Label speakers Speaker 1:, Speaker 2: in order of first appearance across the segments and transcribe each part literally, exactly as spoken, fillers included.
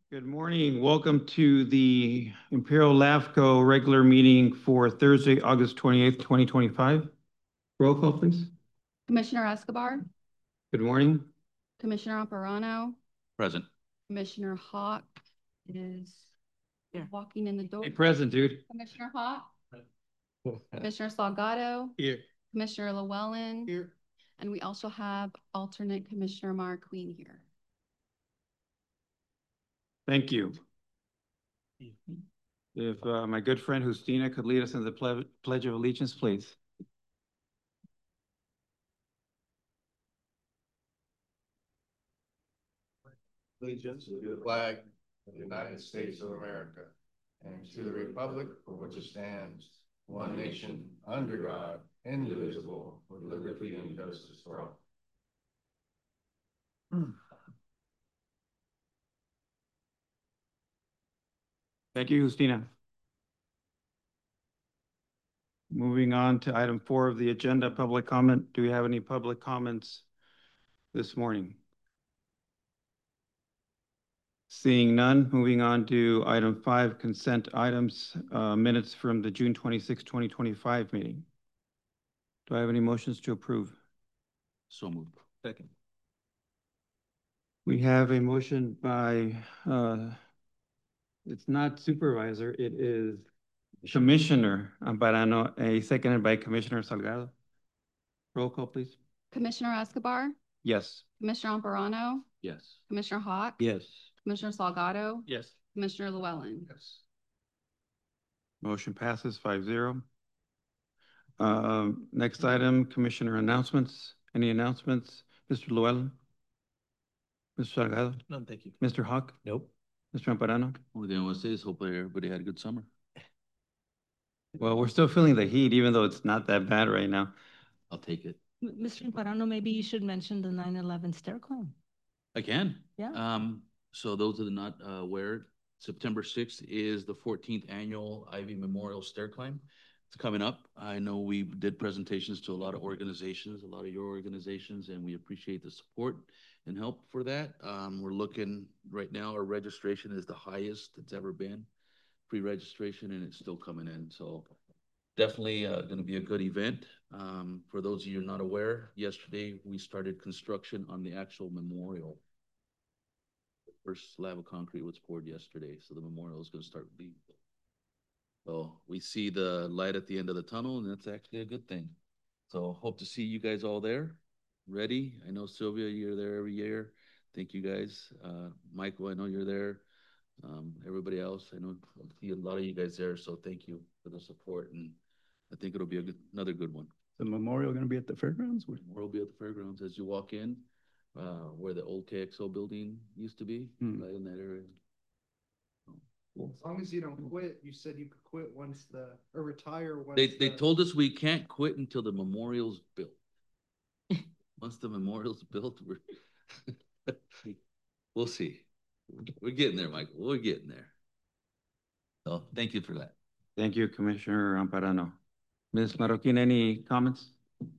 Speaker 1: Good morning. Welcome to the Imperial LAFCO regular meeting for Thursday, August twenty-eighth, twenty twenty-five. Roll call, please.
Speaker 2: Commissioner Escobar,
Speaker 1: Good morning.
Speaker 2: Commissioner Amparano,
Speaker 3: Present.
Speaker 2: Commissioner Hawk is
Speaker 3: Here.
Speaker 2: walking in the door.
Speaker 1: Hey, present, dude.
Speaker 2: Commissioner Hawk, Commissioner Salgado,
Speaker 1: Here.
Speaker 2: Commissioner Llewellyn,
Speaker 1: Here.
Speaker 2: and we also have alternate Commissioner Mark Queen here.
Speaker 1: Thank you. If uh, my good friend Justina could lead us in the ple Pledge of Allegiance, please.
Speaker 4: Allegiance to the flag of the United States of America and to the republic for which it stands, one nation, under God, indivisible, with liberty and justice for all.
Speaker 1: Thank you, Justina. Moving on to item four of the agenda, public comment. Do we have any public comments this morning? Seeing none, moving on to item five, consent items, uh, minutes from the June twenty-sixth, twenty twenty-five meeting. Do I have any motions to approve?
Speaker 3: So moved. Second.
Speaker 1: We have a motion by, uh, it's not supervisor, it is Commissioner Amparano, a seconded by Commissioner Salgado. Roll call, please.
Speaker 2: Commissioner Escobar,
Speaker 1: Yes.
Speaker 2: Commissioner Amparano,
Speaker 3: Yes.
Speaker 2: Commissioner Hawk,
Speaker 3: Yes.
Speaker 2: Commissioner Salgado,
Speaker 3: Yes.
Speaker 2: Commissioner Llewellyn.
Speaker 4: Yes.
Speaker 1: Motion passes five zero. Um, next item, Commissioner announcements. Any announcements? Mister Llewellyn? Mister Salgado?
Speaker 3: No, thank you.
Speaker 1: Mister Hawk?
Speaker 3: Nope.
Speaker 1: Mister Amparano?
Speaker 3: Only thing I want to say is hopefully everybody had a good summer.
Speaker 1: Well, we're still feeling the heat, even though it's not that bad right now.
Speaker 3: I'll take it.
Speaker 5: Mister Amparano, maybe you should mention the nine eleven stair climb.
Speaker 3: I can.
Speaker 5: Yeah.
Speaker 3: Um, so those that are not uh, aware, September sixth is the fourteenth annual Ivy Memorial Stair Climb. It's coming up. I know we did presentations to a lot of organizations, a lot of your organizations, and we appreciate the support and help for that. Um, we're looking right now, our registration is the highest it's ever been, pre-registration, and it's still coming in. So definitely uh, going to be a good event. Um, for those of you not aware, yesterday we started construction on the actual memorial. The first slab of concrete was poured yesterday, so the memorial is going to start being built. So we see the light at the end of the tunnel, and that's actually a good thing. So hope to see you guys all there, ready. I know Sylvia, you're there every year. Thank you guys. Uh, Michael, I know you're there. Um, everybody else, I know I see a lot of you guys there, so thank you for the support, and I think it'll be a good, another good one.
Speaker 6: The memorial going to be at the fairgrounds?
Speaker 3: Memorial will be at the fairgrounds as you walk in, uh, where the old K X O building used to be,
Speaker 6: Hmm.
Speaker 3: right in that area.
Speaker 7: As long as you don't quit, you said you could quit once the, or retire once.
Speaker 3: They, they
Speaker 7: the-
Speaker 3: told us we can't quit until the memorial's built. Once the memorial's built, we're, we'll see. We're getting there, Michael. We're getting there. So thank you for that.
Speaker 1: Thank you, Commissioner Amparano. Miz Marroquin, any comments?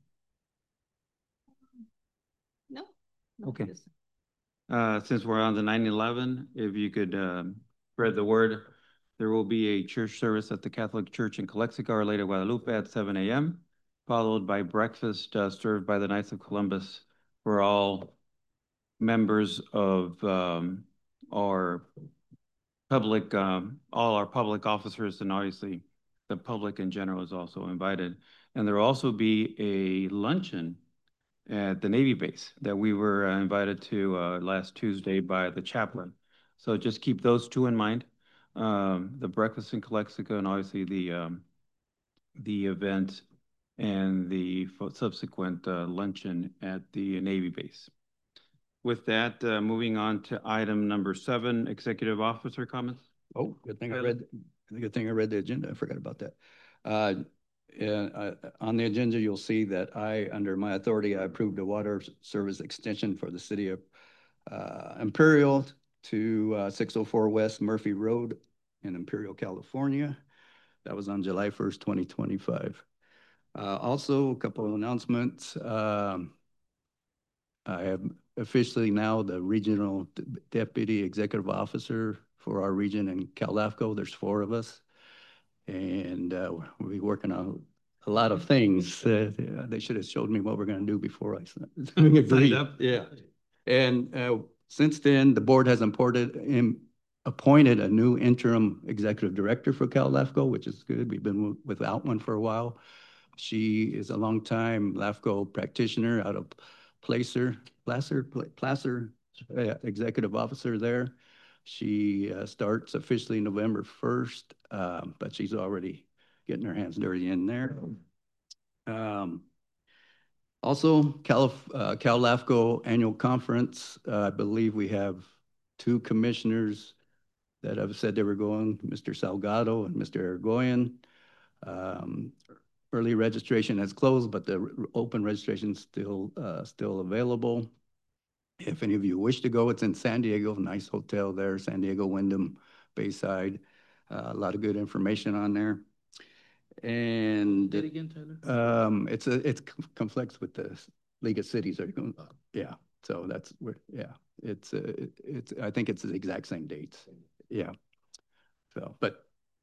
Speaker 2: No.
Speaker 1: Okay. Uh, since we're on the nine eleven, if you could um, spread the word, there will be a church service at the Catholic Church in Calexico, Our Lady of Guadalupe at seven A M, followed by breakfast uh, served by the Knights of Columbus for all members of um, our public, um, all our public officers, and obviously the public in general is also invited. And there will also be a luncheon at the Navy base that we were uh, invited to uh, last Tuesday by the chaplain. So just keep those two in mind. Um, the breakfast in Calexico and obviously the, um, the event and the subsequent uh, luncheon at the Navy base. With that, uh, moving on to item number seven, executive officer comments.
Speaker 6: Oh, good thing I read, good thing I read the agenda. I forgot about that. Uh, and, uh, on the agenda, you'll see that I, under my authority, I approved a water service extension for the city of uh, Imperial to uh, six oh four West Murphy Road in Imperial, California. That was on July first, twenty twenty-five. Uh, also, a couple of announcements. Um, I have officially now the regional d- deputy executive officer for our region in Cal LAFCO. There's four of us. And uh, we'll be working on a lot of things. Uh, yeah, They should have showed me what we're gonna do before I s- agreed.
Speaker 1: up.
Speaker 6: Yeah. And uh, since then, the board has imported, im- appointed a new interim executive director for Cal LAFCO, which is good. We've been w- without one for a while. She is a longtime LAFCO practitioner out of Placer, Placer, Pla- Placer, uh, executive officer there. She uh, starts officially November first, um, but she's already getting her hands dirty in there. Um, Also, Cal, uh, Cal LAFCO Annual Conference, uh, I believe we have two commissioners that have said they were going, Mister Salgado and Mister Ergoyan. Um, Early registration has closed, but the r- open registration is still, uh, still available. If any of you wish to go, it's in San Diego, nice hotel there, San Diego Wyndham Bayside. Uh, A lot of good information on there. And
Speaker 3: Say it again, Tyler?
Speaker 6: um, it's a, it's conf- conflicts with the s- League of Cities are going, yeah, so that's where, yeah, it's, uh, it- it's, I think it's the exact same dates, yeah. So, but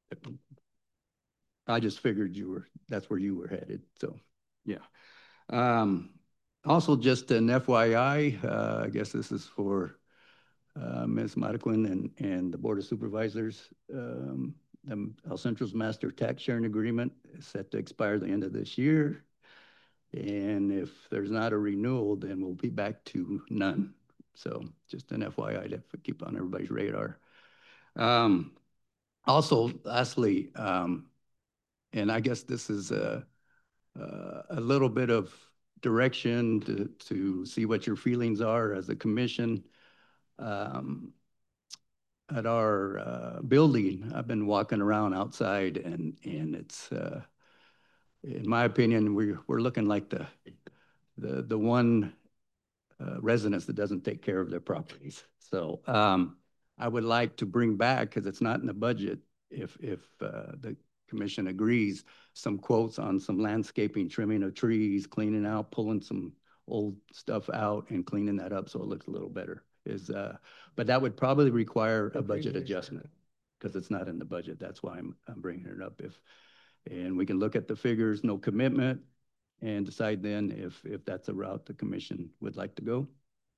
Speaker 6: I just figured you were, that's where you were headed, so, yeah. Um, also just an F Y I, uh, I guess this is for, uh, Miz Marquin and, and the Board of Supervisors. Um, the El Centro's Master Tax Sharing Agreement is set to expire the end of this year. And if there's not a renewal, then we'll be back to none. So just an F Y I to keep on everybody's radar. Um, also, lastly, um, and I guess this is a, uh, a little bit of direction to, to see what your feelings are as a commission. Um, at our uh, building, I've been walking around outside and, and it's, uh, in my opinion, we're, we're looking like the, the, the one uh, residence that doesn't take care of their properties. So um, I would like to bring back, because it's not in the budget, if, if uh, the commission agrees, some quotes on some landscaping, trimming of trees, cleaning out, pulling some old stuff out and cleaning that up so it looks a little better. Is uh, but that would probably require a budget adjustment because it's not in the budget. That's why I'm, I'm bringing it up. If, and we can look at the figures, no commitment, and decide then if, if that's a route the commission would like to go.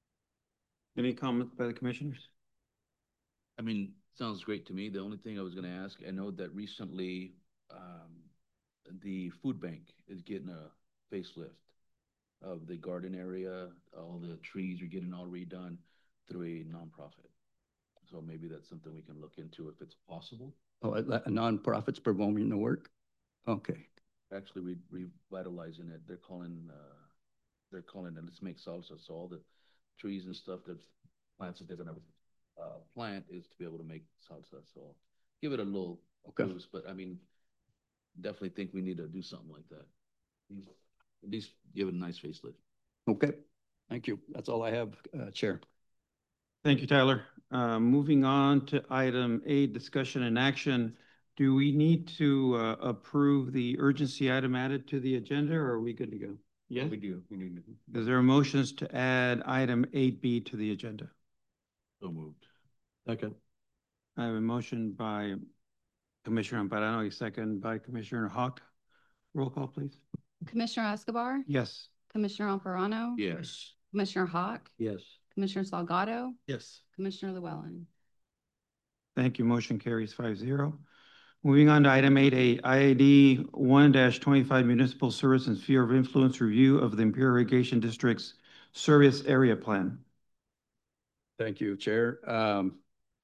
Speaker 1: Any comments by the commissioners?
Speaker 3: I mean, sounds great to me. The only thing I was gonna ask, I know that recently, um, the food bank is getting a facelift of the garden area. All the trees are getting all redone through a nonprofit. So maybe that's something we can look into if it's possible.
Speaker 6: Oh, a a nonprofits performing the work? Okay,
Speaker 3: Actually, we revitalizing it. They're calling, uh, they're calling it, let's make salsa. So all the trees and stuff that plants that they're gonna, uh, plant is to be able to make salsa. So give it a little
Speaker 6: Okay.
Speaker 3: boost, but I mean, definitely think we need to do something like that. At least give it a nice facelift.
Speaker 6: okay. Thank you. That's all I have, uh, Chair.
Speaker 1: Thank you, Tyler. Uh, moving on to item eight, discussion and action. Do we need to uh, approve the urgency item added to the agenda, or are we good to go? Yes?
Speaker 4: We do, we need to.
Speaker 1: Is there motions to add item eight B to the agenda?
Speaker 3: So moved.
Speaker 1: Second. I have a motion by Commissioner Amparano, a second by Commissioner Hawk. Roll call, please.
Speaker 2: Commissioner Escobar,
Speaker 1: Yes.
Speaker 2: Commissioner Alvarado,
Speaker 3: Yes.
Speaker 2: Commissioner Hawk,
Speaker 1: Yes.
Speaker 2: Commissioner Salgado,
Speaker 1: Yes.
Speaker 2: Commissioner Llewellyn.
Speaker 1: Thank you. Motion carries five zero. Moving on to item eight A, I A D one twenty-five Municipal Service and Sphere of Influence Review of the Imperial Irrigation District's Service Area Plan.
Speaker 6: Thank you, Chair. Um,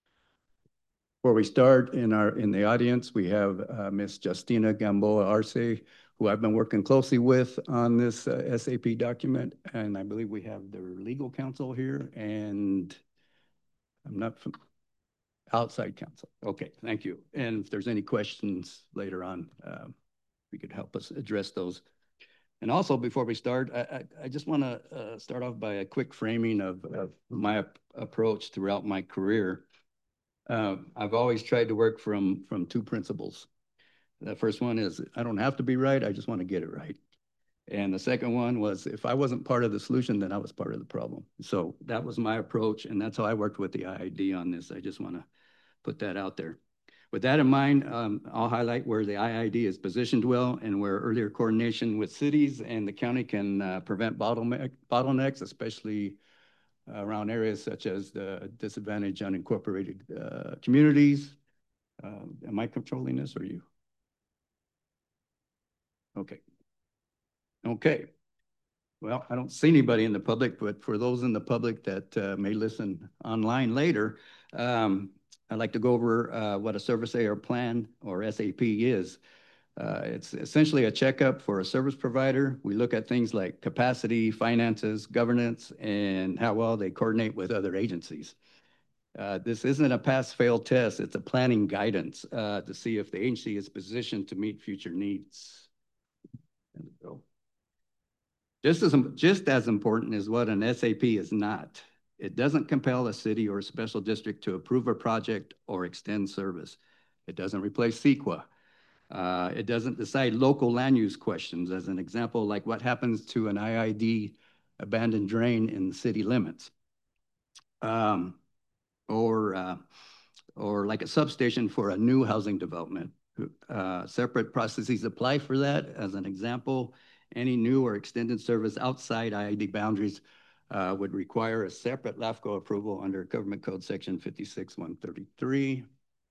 Speaker 6: Before we start, in our, in the audience, we have uh, Miss Justina Gamboa Arce, who I've been working closely with on this uh, S A P document, and I believe we have their legal counsel here, and I'm not from outside counsel. Okay, thank you. And if there's any questions later on, um, we could help us address those. And also, before we start, I, I, I just want to uh, start off by a quick framing of, of my ap- approach throughout my career. Uh, I've always tried to work from, from two principles. The first one is I don't have to be right, I just want to get it right. And the second one was, if I wasn't part of the solution, then I was part of the problem. So that was my approach, and that's how I worked with the I I D on this. I just want to put that out there. With that in mind, um, I'll highlight where the I I D is positioned well and where earlier coordination with cities and the county can uh, prevent bottleneck, bottlenecks, especially uh, around areas such as the disadvantaged unincorporated uh, communities. Uh, am I controlling this or you? Okay. Okay. Well, I don't see anybody in the public, but for those in the public that uh, may listen online later, um, I'd like to go over uh, what a service area plan or S A P is. Uh, it's essentially a checkup for a service provider. We look at things like capacity, finances, governance, and how well they coordinate with other agencies. Uh, this isn't a pass-fail test. It's a planning guidance uh, to see if the agency is positioned to meet future needs. There we go. Just as, just as important is what an S A P is not. It doesn't compel a city or a special district to approve a project or extend service. It doesn't replace CEQA. Uh, it doesn't decide local land use questions. As an example, like what happens to an I I D abandoned drain in the city limits. Um, or, uh, or like a substation for a new housing development. Uh, separate processes apply for that. As an example, any new or extended service outside I I D boundaries uh, would require a separate LAFCO approval under Government Code Section fifty-six one thirty-three.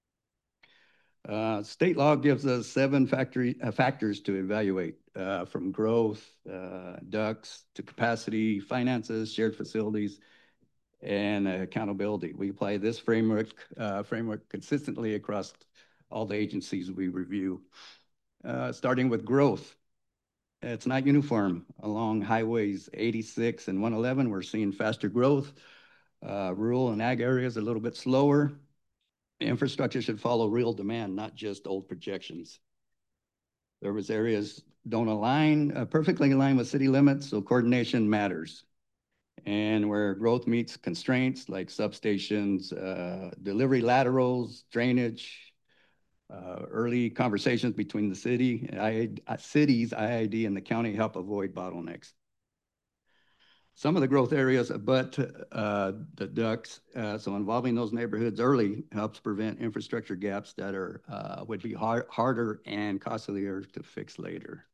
Speaker 6: Uh, state law gives us seven factory, uh, factors to evaluate, uh, from growth, uh, ducts, to capacity, finances, shared facilities, and uh, accountability. We apply this framework, uh, framework consistently across all the agencies we review. Uh, starting with growth. It's not uniform. Along highways eighty-six and one eleven, we're seeing faster growth. Uh, rural and ag areas a little bit slower. Infrastructure should follow real demand, not just old projections. Service areas don't align, uh, perfectly align with city limits, so coordination matters. And where growth meets constraints like substations, uh, delivery laterals, drainage, uh, early conversations between the city, I, uh, cities, I I D, and the county help avoid bottlenecks. Some of the growth areas abut uh, the ducts, uh, so involving those neighborhoods early helps prevent infrastructure gaps that are uh, would be hard, harder and costlier to fix later.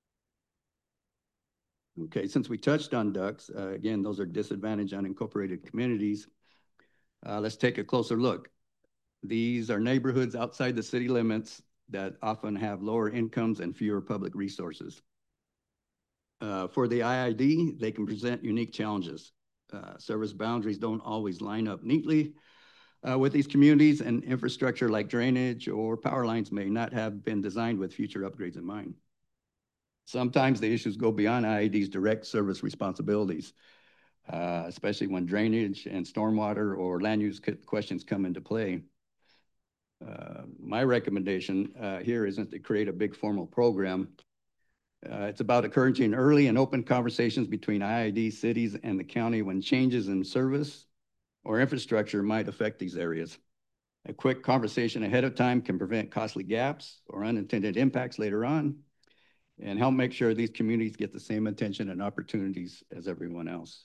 Speaker 6: Okay, since we touched on ducts, uh, again, those are disadvantaged unincorporated communities. Uh, let's take a closer look. These are neighborhoods outside the city limits that often have lower incomes and fewer public resources. Uh, for the I I D, they can present unique challenges. Uh, service boundaries don't always line up neatly uh, with these communities, and infrastructure like drainage or power lines may not have been designed with future upgrades in mind. Sometimes the issues go beyond I I D's direct service responsibilities, uh, especially when drainage and stormwater or land use questions come into play. Uh, my recommendation uh, here isn't to create a big formal program. Uh, it's about encouraging early and open conversations between I I D, cities, and the county when changes in service or infrastructure might affect these areas. A quick conversation ahead of time can prevent costly gaps or unintended impacts later on and help make sure these communities get the same attention and opportunities as everyone else.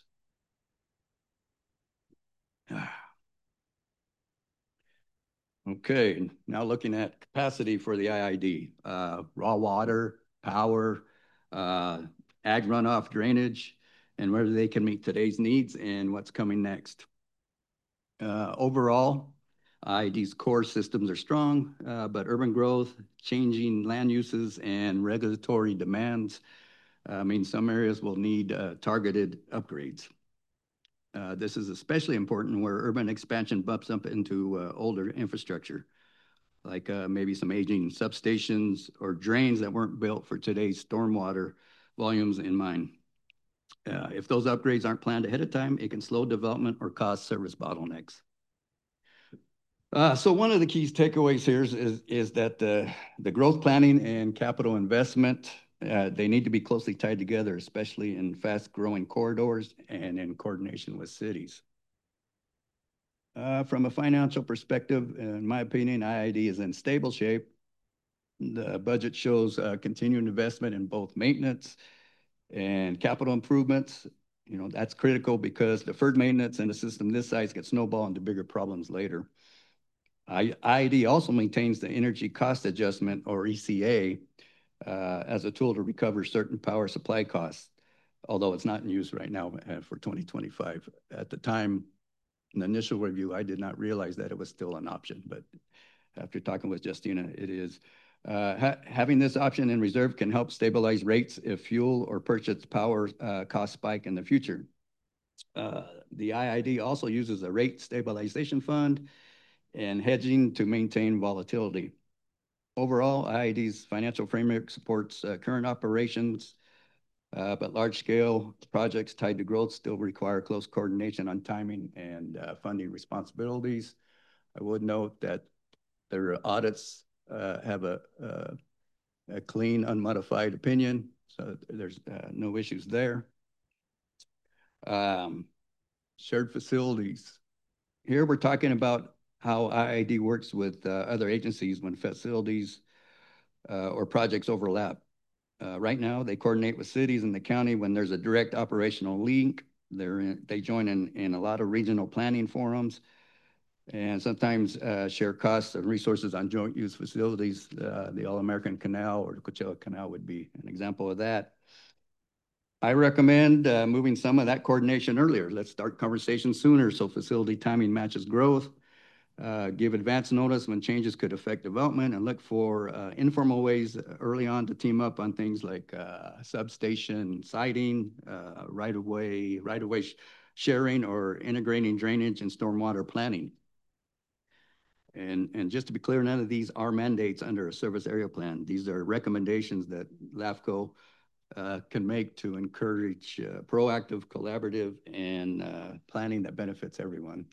Speaker 6: Okay, now looking at capacity for the I I D, uh, raw water, power, uh, ag runoff drainage, and whether they can meet today's needs and what's coming next. Uh, overall, I I D's core systems are strong, uh, but urban growth, changing land uses, and regulatory demands uh, mean some areas will need uh, targeted upgrades. Uh, this is especially important where urban expansion bumps up into uh, older infrastructure, like uh, maybe some aging substations or drains that weren't built for today's stormwater volumes in mind. Uh, if those upgrades aren't planned ahead of time, it can slow development or cause service bottlenecks. Uh, so one of the key takeaways here is, is, is that the, the growth planning and capital investment, uh, they need to be closely tied together, especially in fast growing corridors and in coordination with cities. Uh, from a financial perspective, in my opinion, I I D is in stable shape. The budget shows uh, continued investment in both maintenance And capital improvements, you know, that's critical because deferred maintenance in a system this size gets snowball into bigger problems later. I, IID also maintains the energy cost adjustment, or E C A, uh, as a tool to recover certain power supply costs, although it's not in use right now uh, for twenty twenty-five. At the time, in the initial review, I did not realize that it was still an option, but after talking with Justina, it is. Uh, ha having this option in reserve can help stabilize rates if fuel or purchased power uh, costs spike in the future. Uh, the I I D also uses a rate stabilization fund and hedging to maintain volatility. Overall, I I D's financial framework supports uh, current operations, uh, but large-scale projects tied to growth still require close coordination on timing and uh, funding responsibilities. I would note that their audits uh, have a, uh, a clean, unmodified opinion, so there's uh, no issues there. Um, shared facilities. Here we're talking about how I I D works with uh, other agencies when facilities uh, or projects overlap. Uh, right now, they coordinate with cities and the county when there's a direct operational link. They're in, they join in, in a lot of regional planning forums, and sometimes uh, share costs and resources on joint use facilities. Uh, the All-American Canal or the Coachella Canal would be an example of that. I recommend uh, moving some of that coordination earlier. Let's start conversations sooner so facility timing matches growth. Uh, give advance notice when changes could affect development, and look for uh, informal ways early on to team up on things like uh, substation siting, uh, right-of-way, right-of-way sh sharing, or integrating drainage and stormwater planning. And, and just to be clear, none of these are mandates under a service area plan. These are recommendations that LAFCO uh, can make to encourage uh, proactive, collaborative, and uh, planning that benefits everyone.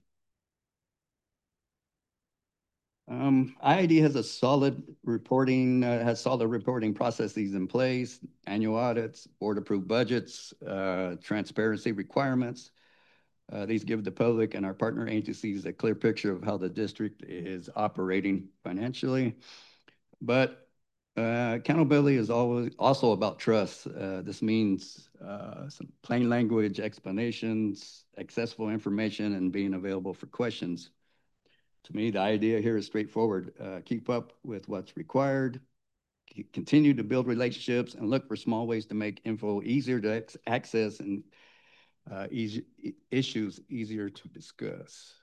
Speaker 6: Um, I I D has a solid reporting, uh, has solid reporting processes in place, annual audits, board-approved budgets, uh, transparency requirements. Uh, these give the public and our partner agencies a clear picture of how the district is operating financially. But uh, accountability is always also about trust. Uh, this means uh, some plain language explanations, accessible information, and being available for questions. To me, the idea here is straightforward. Uh, keep up with what's required, continue to build relationships, and look for small ways to make info easier to access and uh, easy, issues easier to discuss.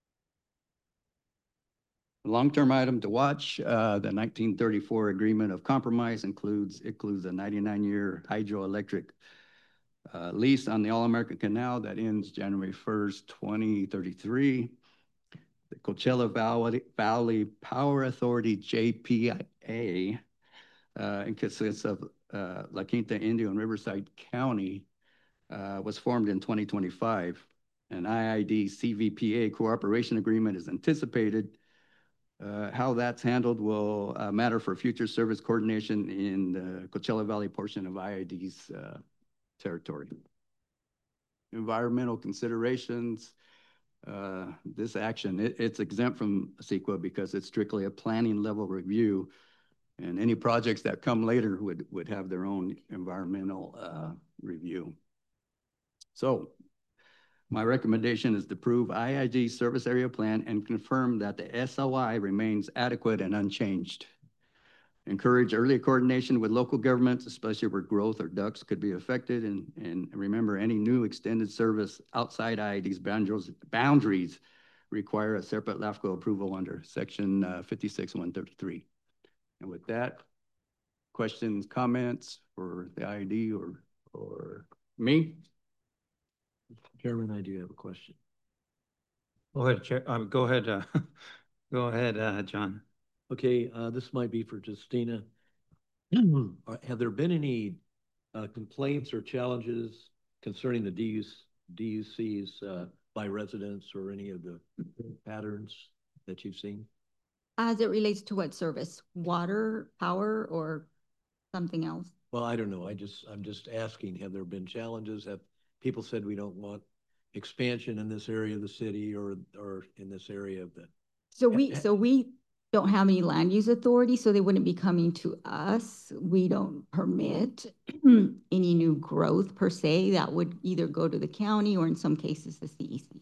Speaker 6: The long-term item to watch, uh, the nineteen thirty-four Agreement of Compromise includes, includes a ninety-nine year hydroelectric uh, lease on the All-American Canal that ends January first, twenty thirty-three. The Coachella Valley, Valley Power Authority, J P A, uh, consists of uh, La Quinta, Indio, and Riverside County, uh, was formed in twenty twenty-five. An I I D C V P A cooperation agreement is anticipated. Uh, how that's handled will uh, matter for future service coordination in the Coachella Valley portion of I I D's uh, territory. Environmental considerations. Uh, this action, it, it's exempt from CEQA because it's strictly a planning level review, and any projects that come later would, would have their own environmental uh, review. So my recommendation is to approve I I D service area plan and confirm that the S O I remains adequate and unchanged. Encourage early coordination with local governments, especially where growth or ducts could be affected. And, and remember, any new extended service outside I I D's boundaries, boundaries require a separate LAFCO approval under section uh, fifty-six one thirty-three. And with that, questions, comments for the I I D or, or me?
Speaker 8: Chairman, I do have a question.
Speaker 1: Go ahead, Chair. Um, go ahead. Uh, go ahead, uh, John.
Speaker 8: Okay, uh, this might be for Justina. Have there been any uh, complaints or challenges concerning the D U C, D U Cs uh, by residents or any of the patterns that you've seen?
Speaker 9: As it relates to what service? Water, power, or something else?
Speaker 8: Well, I don't know. I just, I'm just asking, have there been challenges? Have people said we don't want expansion in this area of the city or, or in this area of the?
Speaker 9: So we, so we don't have any land use authority, so they wouldn't be coming to us. We don't permit any new growth per se. That would either go to the county or in some cases the C E C.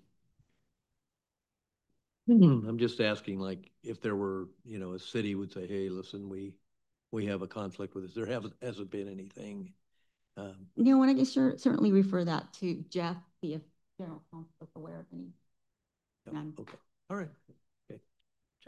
Speaker 8: I'm just asking, like, if there were, you know, a city would say, hey, listen, we, we have a conflict with this. There hasn't, hasn't been anything. Um,
Speaker 9: You know, and I can sure, certainly refer that to Jeff, see if general counsel is aware of any.
Speaker 8: yeah,
Speaker 9: None.
Speaker 8: Okay, all right. Okay. Check.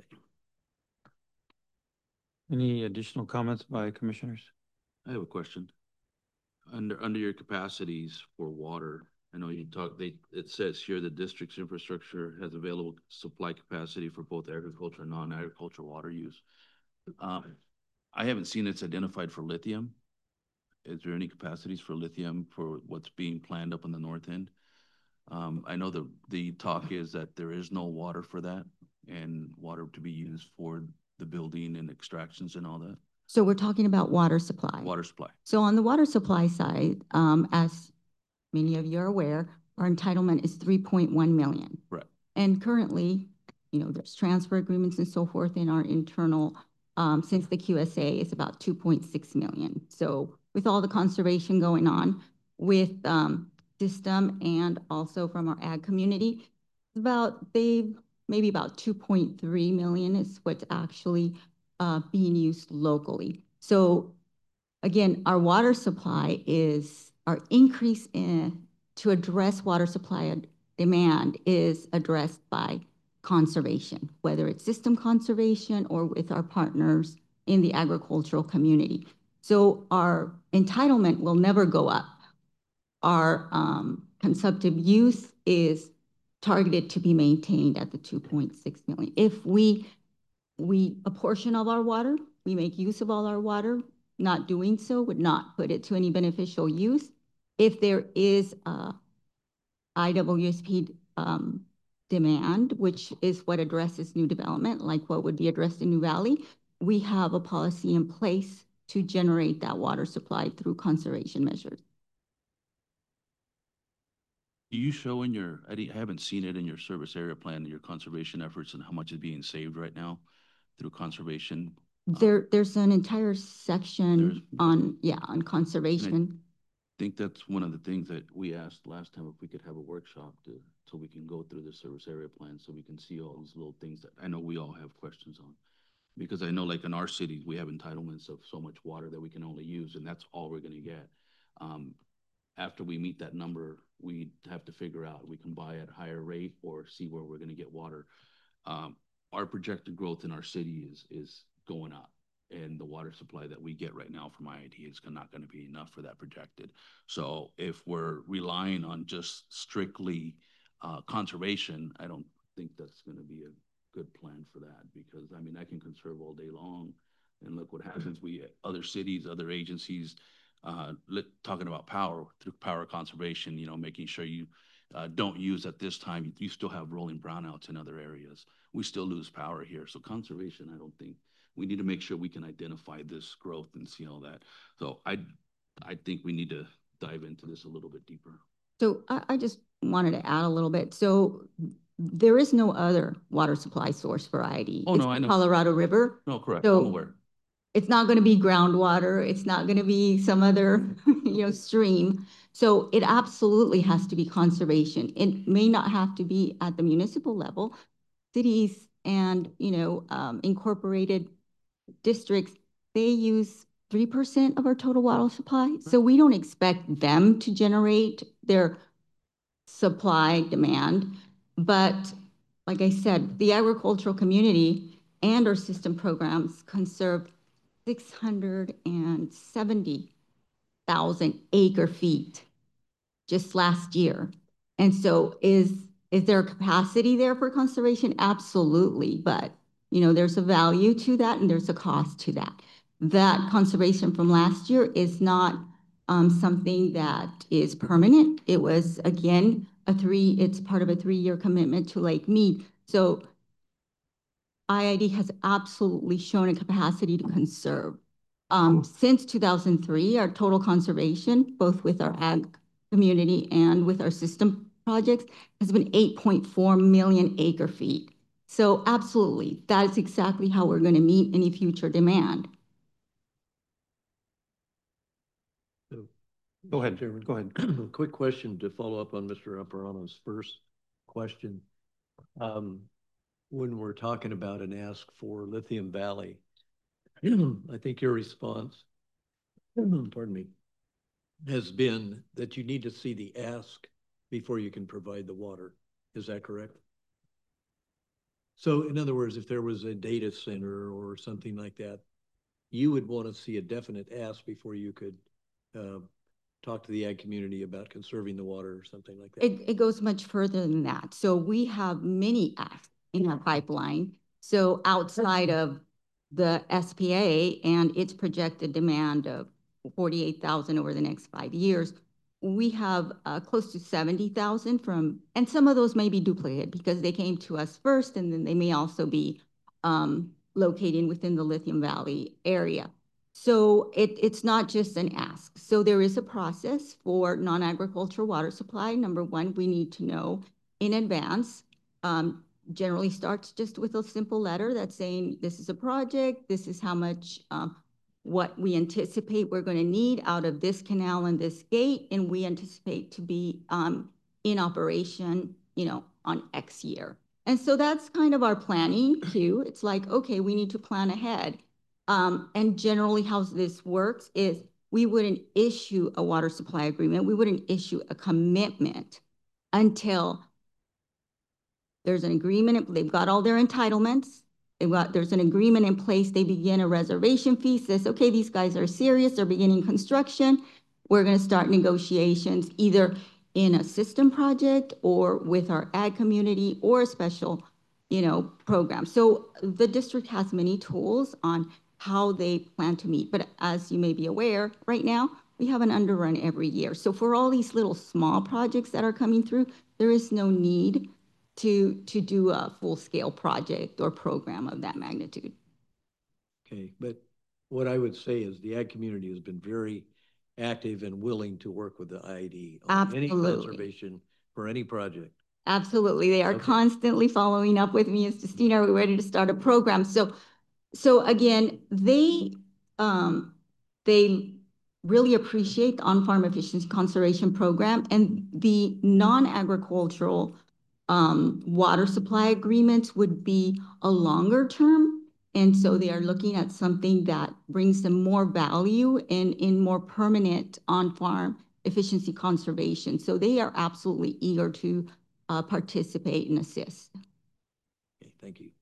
Speaker 1: Any additional comments by commissioners?
Speaker 3: I have a question. Under, under your capacities for water, I know you talk, they, it says here the district's infrastructure has available supply capacity for both agriculture and non-agriculture water use. Um, I haven't seen it's identified for lithium. Is there any capacities for lithium for what's being planned up on the north end? Um, I know the, the talk is that there is no water for that and water to be used for the building and extractions and all that.
Speaker 9: So we're talking about water supply.
Speaker 3: Water supply.
Speaker 9: So on the water supply side, um, as many of you are aware, our entitlement is three point one million.
Speaker 3: Right.
Speaker 9: And currently, you know, there's transfer agreements and so forth in our internal, um, since the Q S A is about two point six million. So with all the conservation going on with, um, system and also from our ag community, about, they, maybe about two point three million is what's actually, uh, being used locally. So again, our water supply is, our increase in, to address water supply demand is addressed by conservation, whether it's system conservation or with our partners in the agricultural community. So our entitlement will never go up. Our um, consumptive use is targeted to be maintained at the two point six million. If we, we, a portion of our water, we make use of all our water, not doing so would not put it to any beneficial use. If there is a I W S P um, demand, which is what addresses new development, like what would be addressed in New Valley, we have a policy in place to generate that water supply through conservation measures.
Speaker 3: Do you show in your, I di- I haven't seen it in your service area plan, your conservation efforts and how much is being saved right now through conservation?
Speaker 9: There, there's an entire section
Speaker 3: There's-
Speaker 9: on, yeah, on conservation.
Speaker 3: I think that's one of the things that we asked last time, if we could have a workshop to, so we can go through the service area plan, so we can see all these little things that I know we all have questions on. Because I know like in our cities, we have entitlements of so much water that we can only use, and that's all we're gonna get. Um, after we meet that number, we have to figure out, we can buy at a higher rate or see where we're gonna get water. Um, our projected growth in our city is, is going up. And the water supply that we get right now from I I D is not going to be enough for that projected. So if we're relying on just strictly uh, conservation, I don't think that's going to be a good plan for that, because I mean, I can conserve all day long and look what happens. We, other cities, other agencies, uh, lit, talking about power through power conservation, you know, making sure you uh, don't use at this time. You still have rolling brownouts in other areas. We still lose power here. So conservation, I don't think. We need to make sure we can identify this growth and see all that. So I, I think we need to dive into this a little bit deeper.
Speaker 9: So I, I just wanted to add a little bit. So there is no other water supply source for I I D.
Speaker 3: Oh,
Speaker 9: It's
Speaker 3: no, I know.
Speaker 9: Colorado River.
Speaker 3: No, correct.
Speaker 9: So
Speaker 3: I'm aware.
Speaker 9: it's not going to be groundwater. It's not going to be some other, you know, stream. So it absolutely has to be conservation. It may not have to be at the municipal level. Cities and, you know, um, incorporated districts, they use three percent of our total water supply. So we don't expect them to generate their supply demand. But like I said, the agricultural community and our system programs conserve six hundred seventy thousand acre feet just last year. And so is, is there capacity there for conservation? Absolutely. But you know, there's a value to that and there's a cost to that. That conservation from last year is not um, something that is permanent. It was, again, a three, it's part of a three-year commitment to Lake Mead. So I I D has absolutely shown a capacity to conserve. Um, since two thousand three, our total conservation, both with our ag community and with our system projects, has been eight point four million acre feet. So absolutely, that is exactly how we're going to meet any future demand.
Speaker 8: So,
Speaker 1: Go ahead,
Speaker 8: Chairman.
Speaker 1: go ahead.
Speaker 8: Quick question to follow up on Mister Aparano's first question. Um, when we're talking about an ask for Lithium Valley, I think your response, pardon me, has been that you need to see the ask before you can provide the water. Is that correct? So in other words, if there was a data center or something like that, you would want to see a definite ask before you could uh, talk to the ag community about conserving the water or something like that?
Speaker 9: It, it goes much further than that. So we have many asks in our pipeline. So outside of the S P A and its projected demand of forty-eight thousand over the next five years, we have uh, close to seventy thousand from, and some of those may be duplicated because they came to us first, and then they may also be um, locating within the Lithium Valley area. So it, it's not just an ask. So there is a process for non-agricultural water supply. Number one, we need to know in advance. Um, generally starts just with a simple letter that's saying, this is a project, this is how much, um, what we anticipate we're going to need out of this canal and this gate, and we anticipate to be um, in operation, you know, on X year. And so that's kind of our planning too. It's like, okay, we need to plan ahead. Um, and generally how this works is we wouldn't issue a water supply agreement. We wouldn't issue a commitment until there's an agreement. They've got all their entitlements. They've got, there's an agreement in place. They begin a reservation fee, says, okay, these guys are serious. They're beginning construction. We're going to start negotiations either in a system project or with our ag community or a special, you know, program. So the district has many tools on how they plan to meet. But as you may be aware, right now, we have an underrun every year. So for all these little small projects that are coming through, there is no need to, to do a full-scale project or program of that magnitude.
Speaker 8: Okay, but what I would say is the ag community has been very active and willing to work with the I D on any
Speaker 9: Absolutely.
Speaker 8: conservation for any project.
Speaker 9: Absolutely. They are
Speaker 8: Okay.
Speaker 9: constantly following up with me. As Justina, are we ready to start a program? So, so again, they, um, they really appreciate the on-farm efficiency conservation program, and the non-agricultural um, water supply agreements would be a longer term. And so they are looking at something that brings them more value and in more permanent on-farm efficiency conservation. So they are absolutely eager to uh, participate and assist.
Speaker 8: Okay, thank you.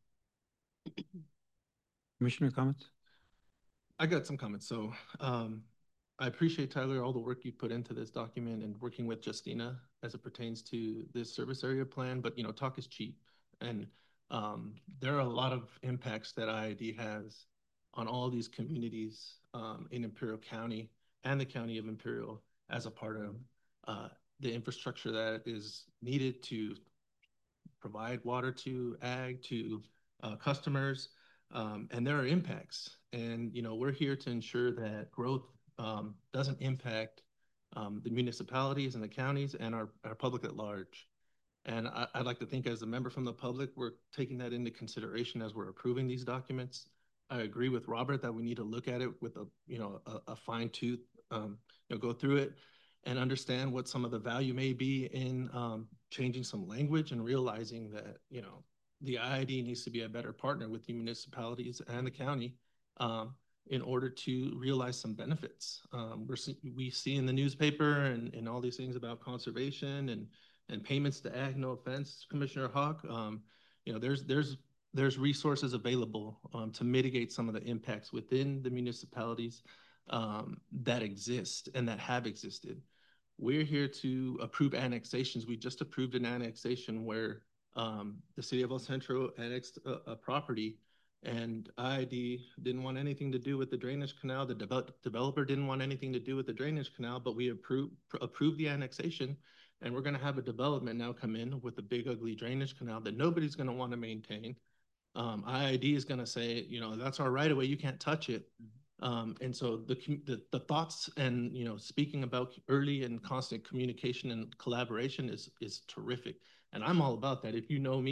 Speaker 1: Commissioner comments?
Speaker 10: I got some comments. So um, I appreciate, Tyler, all the work you put into this document and working with Justina as it pertains to this service area plan. But, you know, talk is cheap. And um, there are a lot of impacts that I I D has on all these communities um, in Imperial County and the County of Imperial as a part of uh, the infrastructure that is needed to provide water to ag, to uh, customers. Um, and there are impacts. And, you know, we're here to ensure that growth um, doesn't impact um, the municipalities and the counties and our, our public at large. And I, I'd like to think as a member from the public, we're taking that into consideration as we're approving these documents. I agree with Robert that we need to look at it with a, you know, a, a fine tooth, um, you know, go through it and understand what some of the value may be in um, changing some language and realizing that, you know, the I I D needs to be a better partner with the municipalities and the county um, in order to realize some benefits. Um, we're see, we see in the newspaper and, and all these things about conservation and and payments to ag. No offense, Commissioner Hawk. Um, you know, there's there's there's resources available um, to mitigate some of the impacts within the municipalities um, that exist and that have existed. We're here to approve annexations. We just approved an annexation where um, the city of El Centro annexed a, a property, and I I D didn't want anything to do with the drainage canal. The develop, developer didn't want anything to do with the drainage canal, but we approved approved the annexation, and we're going to have a development now come in with a big ugly drainage canal that nobody's going to want to maintain. Um, I I D is going to say, you know, that's our right of way. You can't touch it. Um, and so the, the the thoughts and, you know, speaking about early and constant communication and collaboration is is terrific. And I'm all about that. If you know me,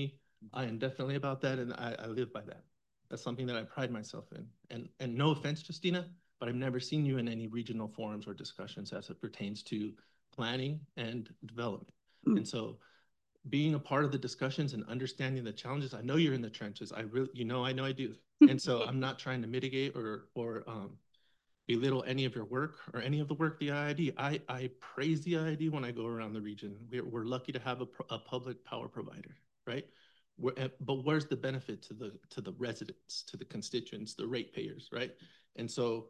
Speaker 10: I am definitely about that, and I, I live by that. That's something that I pride myself in. And and no offense, Justina, but I've never seen you in any regional forums or discussions as it pertains to planning and development.
Speaker 9: Mm.
Speaker 10: And so being a part of the discussions and understanding the challenges, I know you're in the trenches. I really, you know, I know I do. And so I'm not trying to mitigate or or um, belittle any of your work or any of the work the I I D. I, I praise the I I D when I go around the region. We're, we're lucky to have a, a public power provider, right? We're, but where's the benefit to the to the residents, to the constituents, the ratepayers, right? And so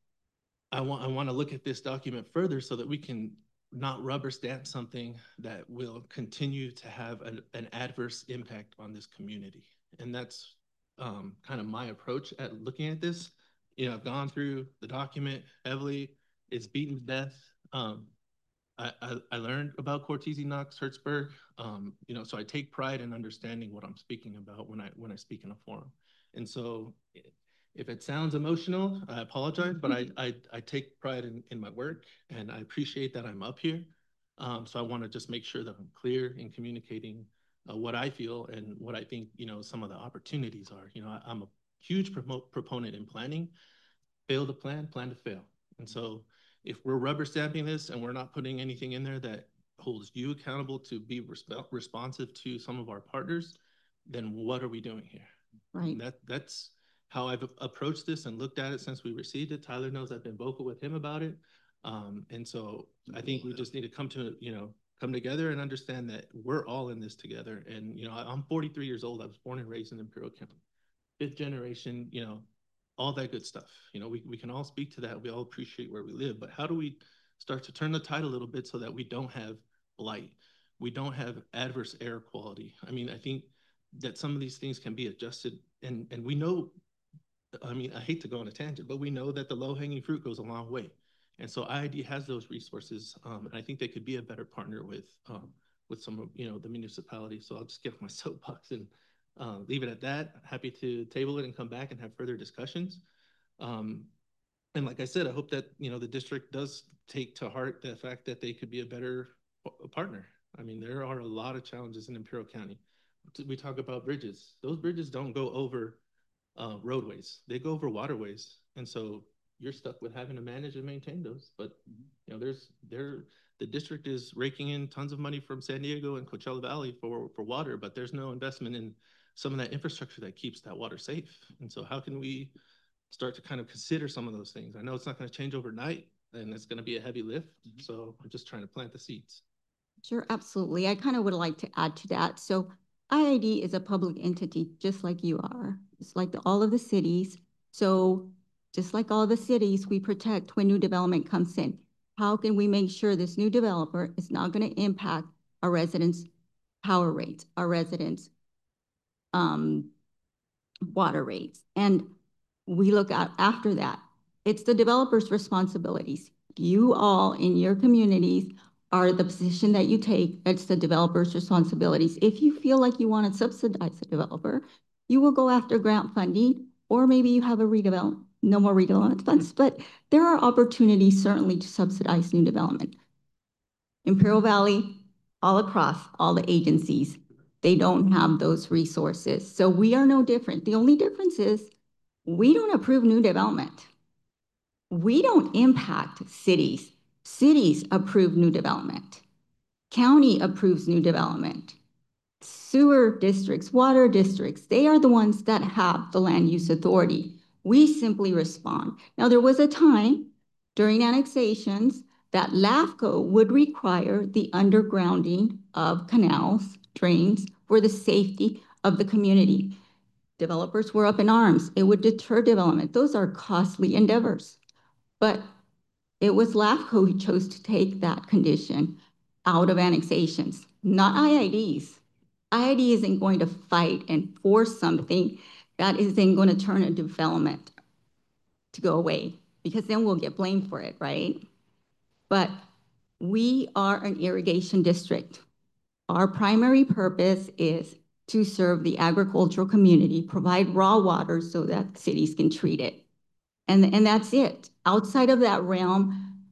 Speaker 10: I want I want to look at this document further so that we can not rubber stamp something that will continue to have an, an adverse impact on this community. And that's um, kind of my approach at looking at this. You know, I've gone through the document heavily. It's beaten to death. Um, I, I, I learned about Cortese, Knox, Hertzberg. Um, you know, so I take pride in understanding what I'm speaking about when I when I speak in a forum. And so if it sounds emotional, I apologize, but I, I, I take pride in, in my work, and I appreciate that I'm up here. Um, so I want to just make sure that I'm clear in communicating uh, what I feel and what I think, you know, some of the opportunities are. You know, I, I'm a huge promote, proponent in planning. Fail to plan, plan to fail. And so if we're rubber stamping this and we're not putting anything in there that holds you accountable to be resp responsive to some of our partners, then what are we doing here?
Speaker 9: Right.
Speaker 10: And that that's how I've approached this and looked at it since we received it. Tyler knows I've been vocal with him about it. Um, and so I think we just need to come to, you know, come together and understand that we're all in this together. And, you know, I'm forty-three years old. I was born and raised in Imperial County. Fifth generation, you know, all that good stuff. You know, we, we can all speak to that. We all appreciate where we live, but how do we start to turn the tide a little bit so that we don't have blight? We don't have adverse air quality. I mean, I think that some of these things can be adjusted, and, and we know, I mean, I hate to go on a tangent, but we know that the low hanging fruit goes a long way. And so I I D has those resources. Um, and I think they could be a better partner with, um, with some of, you know, the municipalities. So I'll just get off my soapbox and uh, leave it at that. Happy to table it and come back and have further discussions. Um, and like I said, I hope that, you know, the district does take to heart the fact that they could be a better partner. I mean, there are a lot of challenges in Imperial County. We talk about bridges. Those bridges don't go over uh, roadways. They go over waterways. And so you're stuck with having to manage and maintain those. But, you know, there's, there, the district is raking in tons of money from San Diego and Coachella Valley for, for water, but there's no investment in some of that infrastructure that keeps that water safe. And so how can we start to kind of consider some of those things? I know it's not going to change overnight, and it's going to be a heavy lift. Mm-hmm. So I'm just trying to plant the seeds.
Speaker 9: Sure, absolutely. I kind of would like to add to that. So I I D is a public entity, just like you are. It's like the, all of the cities. So just like all the cities, we protect when new development comes in. How can we make sure this new developer is not going to impact our residents' power rates, our residents' um, water rates? And we look at after that. It's the developer's responsibilities. You all in your communities are the position that you take. It's the developer's responsibilities. If you feel like you want to subsidize the developer, you will go after grant funding, or maybe you have a redevelop, no more redevelopment funds, but there are opportunities certainly to subsidize new development. Imperial Valley, all across, all the agencies, they don't have those resources. So we are no different. The only difference is we don't approve new development. We don't impact cities. Cities approve new development. County approves new development. Sewer districts, water districts, they are the ones that have the land use authority. We simply respond. Now, there was a time during annexations that LAFCO would require the undergrounding of canals, drains, for the safety of the community. Developers were up in arms. It would deter development. Those are costly endeavors. But it was LAFCO who chose to take that condition out of annexations, not I I Ds. I I D isn't going to fight and force something that isn't going to turn a development to go away, because then we'll get blamed for it, right? But we are an irrigation district. Our primary purpose is to serve the agricultural community, provide raw water so that cities can treat it. And, and that's it. Outside of that realm,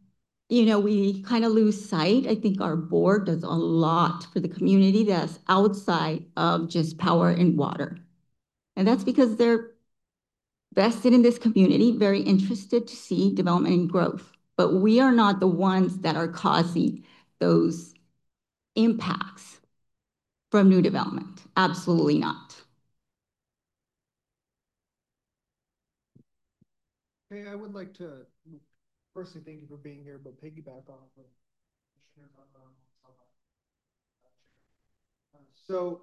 Speaker 9: you know, we kind of lose sight. I think our board does a lot for the community that's outside of just power and water. And that's because they're vested in this community, very interested to see development and growth. But we are not the ones that are causing those impacts from new development. Absolutely not.
Speaker 7: Hey, I would like to, firstly, thank you for being here, but piggyback off of Commissioner Zambrano. Uh, So,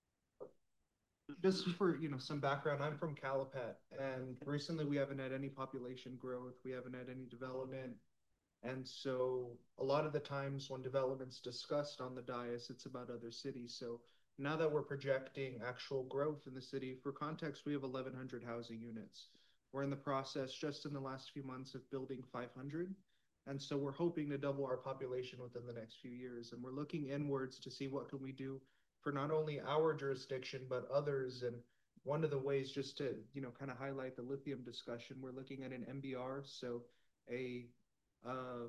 Speaker 7: just for, you know, some background, I'm from Calapat, and recently we haven't had any population growth, we haven't had any development. And so a lot of the times when development's discussed on the dais, it's about other cities. So now that we're projecting actual growth in the city, for context, we have eleven hundred housing units. We're in the process, just in the last few months, of building five hundred. And so we're hoping to double our population within the next few years. And we're looking inwards to see what can we do for not only our jurisdiction, but others. And one of the ways, just to, you know, kind of highlight the lithium discussion, we're looking at an M B R, so a uh,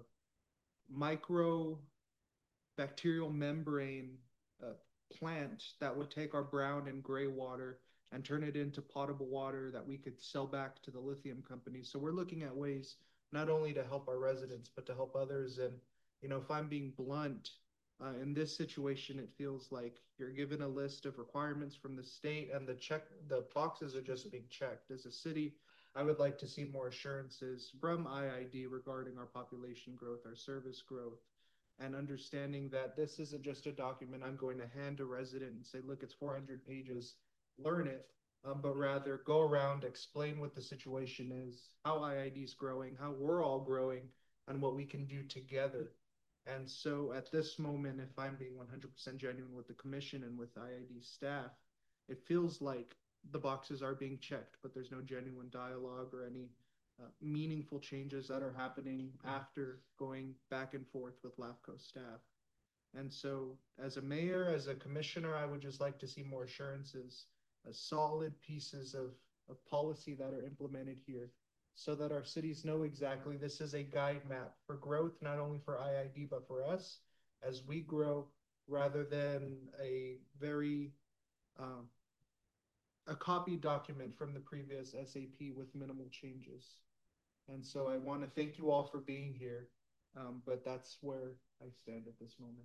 Speaker 7: micro bacterial membrane uh, plant that would take our brown and gray water and turn it into potable water that we could sell back to the lithium companies. So we're looking at ways not only to help our residents, but to help others. And, you know, if I'm being blunt, uh, in this situation, it feels like you're given a list of requirements from the state and the check, the boxes are just being checked. As a city, I would like to see more assurances from I I D regarding our population growth, our service growth, and understanding that this isn't just a document I'm going to hand a resident and say, look, it's four hundred pages, learn it, um, but rather go around, explain what the situation is, how I I D is growing, how we're all growing, and what we can do together. And so at this moment, if I'm being one hundred percent genuine with the commission and with I I D staff, it feels like the boxes are being checked, but there's no genuine dialogue or any uh, meaningful changes that are happening after going back and forth with LAFCO staff. And so as a mayor, as a commissioner, I would just like to see more assurances, uh, solid pieces of, of policy that are implemented here so that our cities know exactly this is a guide map for growth, not only for I I D, but for us as we grow, rather than a very um, a copy document from the previous S A P with minimal changes. And so I want to thank you all for being here, um, but that's where I stand at this moment.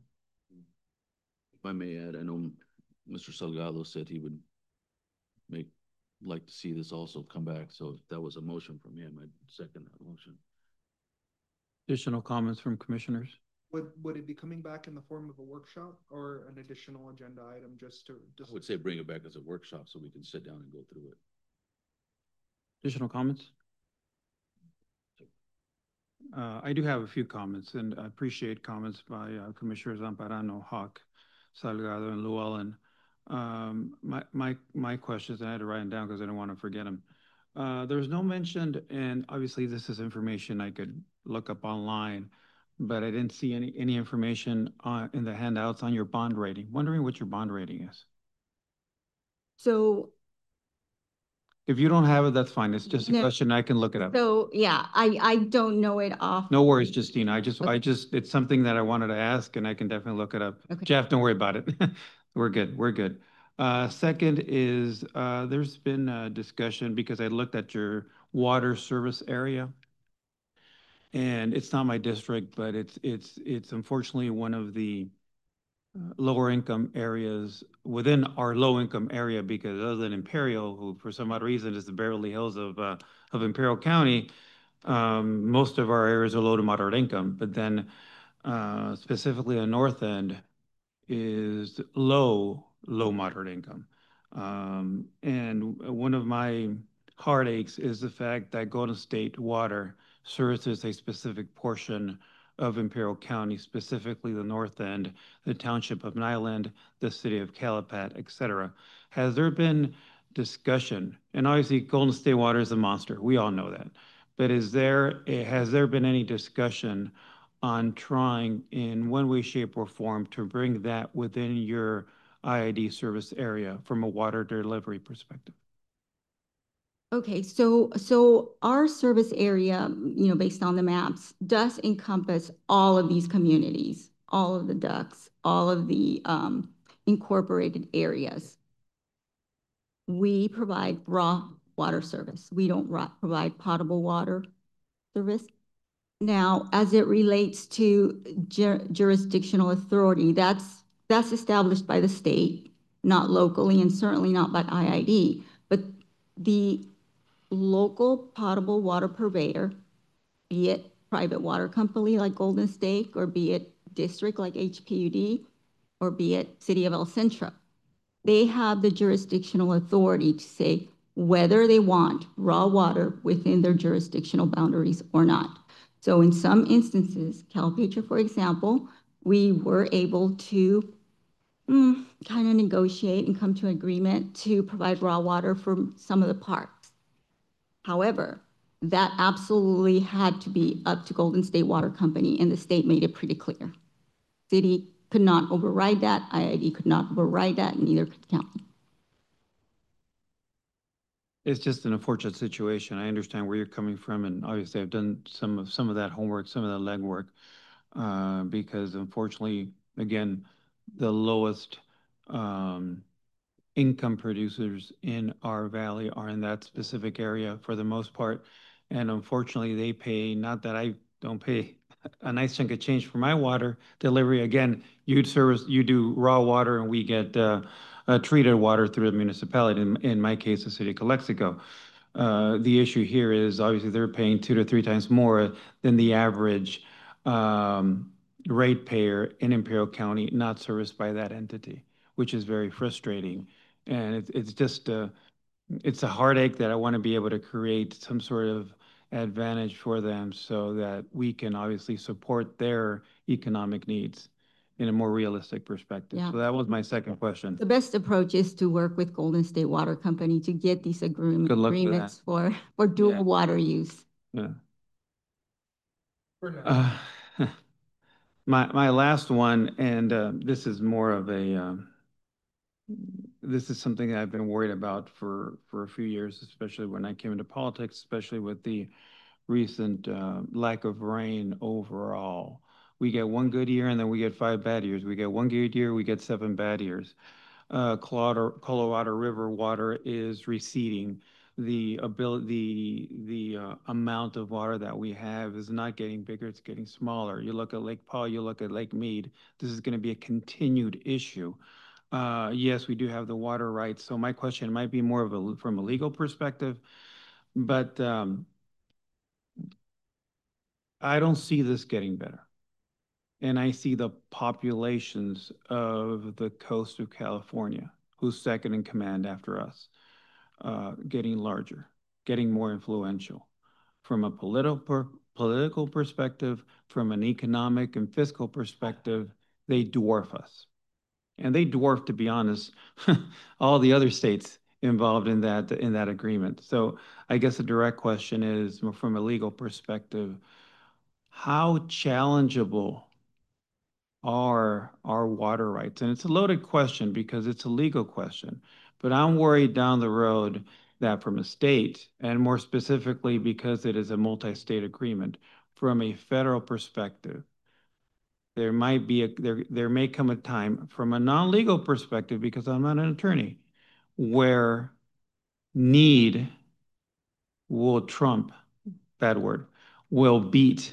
Speaker 3: If I may add, I know Mister Salgado said he would make, like to see this also come back. So if that was a motion from him, I'd second that motion.
Speaker 1: Additional comments from commissioners?
Speaker 7: Would, would it be coming back in the form of a workshop or an additional agenda item just to? Just...
Speaker 3: I would say bring it back as a workshop so we can sit down and go through it.
Speaker 1: Additional comments? Uh, I do have a few comments, and I appreciate comments by uh, Commissioners Zambrano, Hawk, Salgado, and Llewellyn. Um, my, my, my questions, and I had to write them down because I didn't want to forget them. Uh, there's no mention, and obviously this is information I could look up online, but I didn't see any, any information uh, in the handouts on your bond rating. Wondering what your bond rating is.
Speaker 9: So
Speaker 1: if you don't have it, that's fine. It's just a
Speaker 9: no,
Speaker 1: question. I can look it up.
Speaker 9: So yeah, I, I don't know it off.
Speaker 1: No worries, Justina. I just,
Speaker 9: Okay.
Speaker 1: I just, it's something that I wanted to ask and I can definitely look it up.
Speaker 9: Okay.
Speaker 1: Jeff, don't worry about it. We're good. We're good. Uh, second is, uh, there's been a discussion because I looked at your water service area. And it's not my district, but it's, it's, it's unfortunately one of the uh, lower income areas within our low income area, because other than Imperial, who for some odd reason is the Beverly Hills of, uh, of Imperial County, um, most of our areas are low to moderate income, but then uh, specifically the north end is low, low moderate income. Um, and one of my heartaches is the fact that Golden State Water services a specific portion of Imperial County, specifically the north end, the township of Nyland, the city of Calapat, et cetera. Has there been discussion? And obviously Golden State Water is a monster. We all know that. But is there, has there been any discussion on trying in one way, shape, or form to bring that within your I I D service area from a water delivery perspective?
Speaker 9: Okay, so, so our service area, you know, based on the maps, does encompass all of these communities, all of the ducts, all of the um, incorporated areas. We provide raw water service. We don't ro- provide potable water service. Now, as it relates to jur- jurisdictional authority, that's, that's established by the state, not locally, and certainly not by I I D. But the local potable water purveyor, be it private water company like Golden State, or be it district like H P U D, or be it City of El Centro, they have the jurisdictional authority to say whether they want raw water within their jurisdictional boundaries or not. So in some instances, CalPetra, for example, we were able to mm, kind of negotiate and come to an agreement to provide raw water for some of the parks. However, that absolutely had to be up to Golden State Water Company, and the state made it pretty clear. City could not override that, I I D could not override that, and neither could county.
Speaker 1: It's just an unfortunate situation. I understand where you're coming from, and obviously I've done some of, some of that homework, some of that legwork, uh, because unfortunately, again, the lowest um, income producers in our valley are in that specific area for the most part. And unfortunately, they pay, not that I don't pay a nice chunk of change for my water delivery. Again, you service, you do raw water and we get uh, uh, treated water through the municipality, in, in my case, the city of Calexico. Uh, the issue here is obviously they're paying two to three times more than the average um, ratepayer in Imperial County not serviced by that entity, which is very frustrating. And it's, it's just, uh, it's a heartache that I want to be able to create some sort of advantage for them so that we can obviously support their economic needs in a more realistic perspective.
Speaker 9: Yeah.
Speaker 1: So that was my second question.
Speaker 9: The best approach is to work with Golden State Water Company to get these agreement,
Speaker 1: Good luck with
Speaker 9: agreements for, for dual
Speaker 1: Yeah.
Speaker 9: water use.
Speaker 1: Yeah.
Speaker 7: For now.
Speaker 1: Uh, my, my last one, and uh, this is more of a, um, this is something that I've been worried about for, for a few years, especially when I came into politics, especially with the recent uh, lack of rain overall. We get one good year and then we get five bad years. We get one good year, we get seven bad years. Uh, Colorado, Colorado River water is receding. The ability, the, the uh, amount of water that we have is not getting bigger, it's getting smaller. You look at Lake Powell, you look at Lake Mead, this is gonna be a continued issue. Uh, yes, we do have the water rights. So my question might be more of a, from a legal perspective, but um, I don't see this getting better. And I see the populations of the coast of California, who's second in command after us, uh, getting larger, getting more influential. From a political per, political perspective, from an economic and fiscal perspective, they dwarf us. And they dwarf, to be honest, all the other states involved in that in that agreement. So I guess the direct question is, from a legal perspective, how challengeable are our water rights? And it's a loaded question because it's a legal question, but I'm worried down the road that from a state, and more specifically because it is a multi-state agreement, from a federal perspective, there might be a, there, there may come a time from a non-legal perspective, because I'm not an attorney, where need will trump, bad word, will beat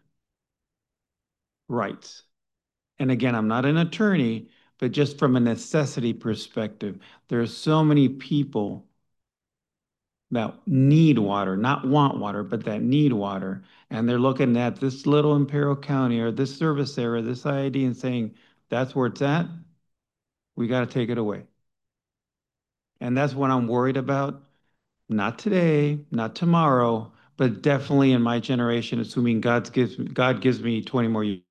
Speaker 1: rights. And again, I'm not an attorney, but just from a necessity perspective, there are so many people that need water, not want water, but that need water. And they're looking at this little Imperial County or this service area, this I I D, and saying, that's where it's at. We got to take it away. And that's what I'm worried about. Not today, not tomorrow, but definitely in my generation, assuming God gives, God gives me twenty more years.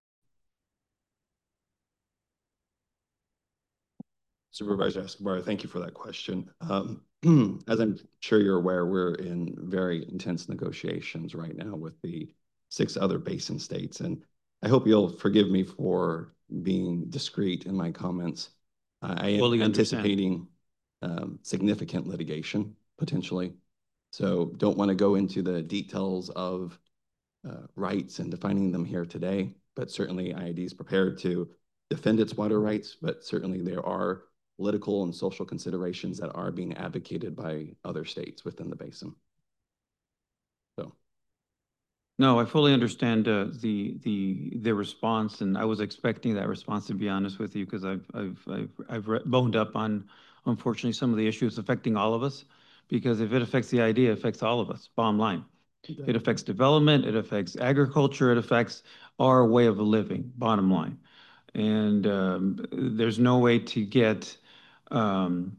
Speaker 11: Supervisor Escobar, thank you for that question. Um, as I'm sure you're aware, we're in very intense negotiations right now with the six other basin states. And I hope you'll forgive me for being discreet in my comments. I am
Speaker 1: Fully
Speaker 11: anticipating um, significant litigation, potentially. So don't want to go into the details of uh, rights and defining them here today, but certainly I I D is prepared to defend its water rights, but certainly there are political and social considerations that are being advocated by other states within the basin. So.
Speaker 1: No, I fully understand uh, the the the response, and I was expecting that response, to be honest with you, because I've I've I've I've re- boned up on, unfortunately, some of the issues affecting all of us. Because if it affects the idea, it affects all of us. Bottom line, it affects development, it affects agriculture, it affects our way of living. Bottom line, and um, there's no way to get um,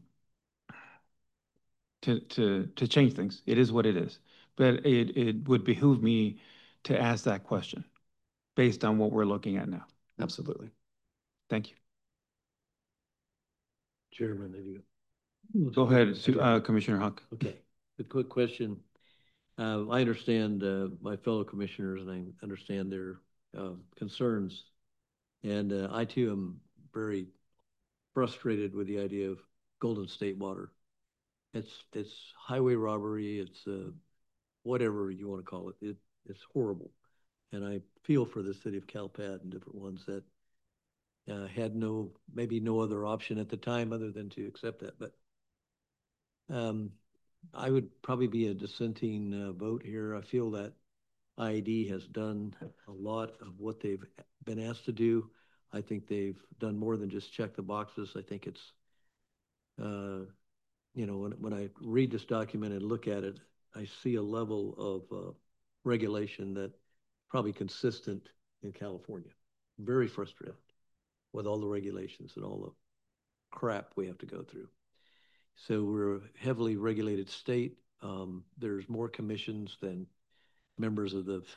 Speaker 1: to to to change things. It is what it is. But it it would behoove me to ask that question based on what we're looking at now.
Speaker 11: Absolutely.
Speaker 1: Thank you.
Speaker 8: Chairman, have you?
Speaker 1: Go ahead, Su- uh, Commissioner Hawk.
Speaker 8: Okay, a quick question. Uh, I understand, uh, my fellow commissioners, and I understand their, uh, concerns. And, uh, I too am very frustrated with the idea of Golden State Water. It's, it's highway robbery, it's, uh, whatever you want to call it. It, it's horrible. And I feel for the city of Calpat and different ones that, uh, had no, maybe no other option at the time other than to accept that, but, um, I would probably be a dissenting uh, vote here. I feel that I I D has done a lot of what they've been asked to do. I think they've done more than just check the boxes. I think it's, uh, you know, when, when I read this document and look at it, I see a level of uh, regulation that probably consistent in California. Very frustrated with all the regulations and all the crap we have to go through. So we're a heavily regulated state. Um, there's more commissions than members of the,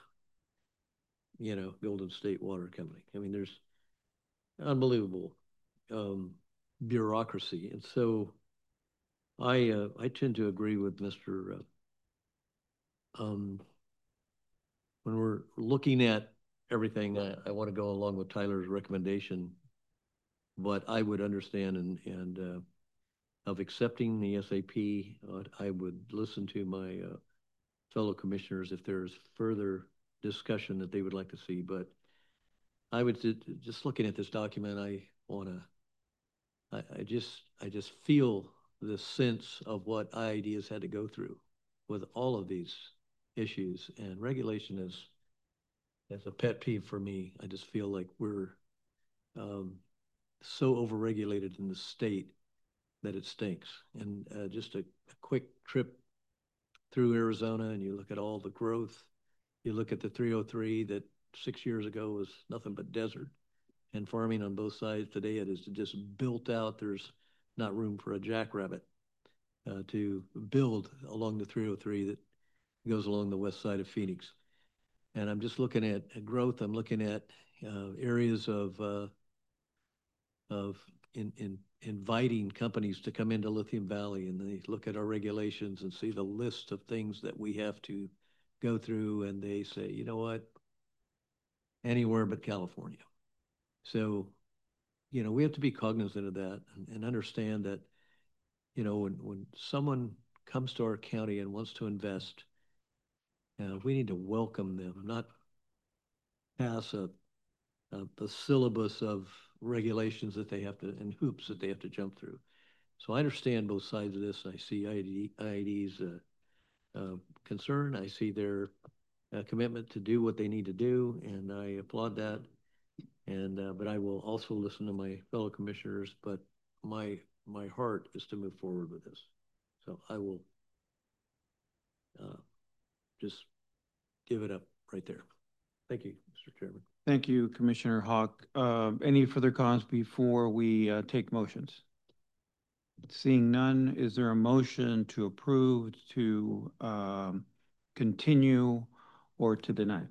Speaker 8: you know, Golden State Water Company. I mean, there's unbelievable um, bureaucracy. And so I uh, I tend to agree with Mister Uh, um, when we're looking at everything, I, I want to go along with Tyler's recommendation, but I would understand and, and uh, of accepting the S A P, uh, I would listen to my uh, fellow commissioners if there's further discussion that they would like to see. But I would, just looking at this document, I want to, I, I just, I just feel the sense of what I I D has had to go through with all of these issues, and regulation is, is a pet peeve for me. I just feel like we're um, so overregulated in the state that it stinks. And uh, just a, a quick trip through Arizona, and you look at all the growth, you look at the three oh three that six years ago was nothing but desert, and farming on both sides. Today it is just built out. There's not room for a jackrabbit uh, to build along the three oh three that goes along the west side of Phoenix. And I'm just looking at, at growth. I'm looking at uh, areas of uh, of in, in inviting companies to come into Lithium Valley, and they look at our regulations and see the list of things that we have to go through, and they say, you know what, anywhere but California. So, you know, we have to be cognizant of that and, and understand that, you know, when, when someone comes to our county and wants to invest, uh, we need to welcome them, not pass a, a, a syllabus of regulations that they have to, and hoops that they have to jump through. So I understand both sides of this. I see I I D, I I D's uh, uh, concern. I see their uh, commitment to do what they need to do, and I applaud that. And uh, but I will also listen to my fellow commissioners. But my my heart is to move forward with this. So I will uh, just give it up right there. Thank you, Mister Chairman.
Speaker 1: Thank you, Commissioner Hawk. Uh, any further comments before we uh, take motions? Seeing none, is there a motion to approve, to um, continue, or to deny?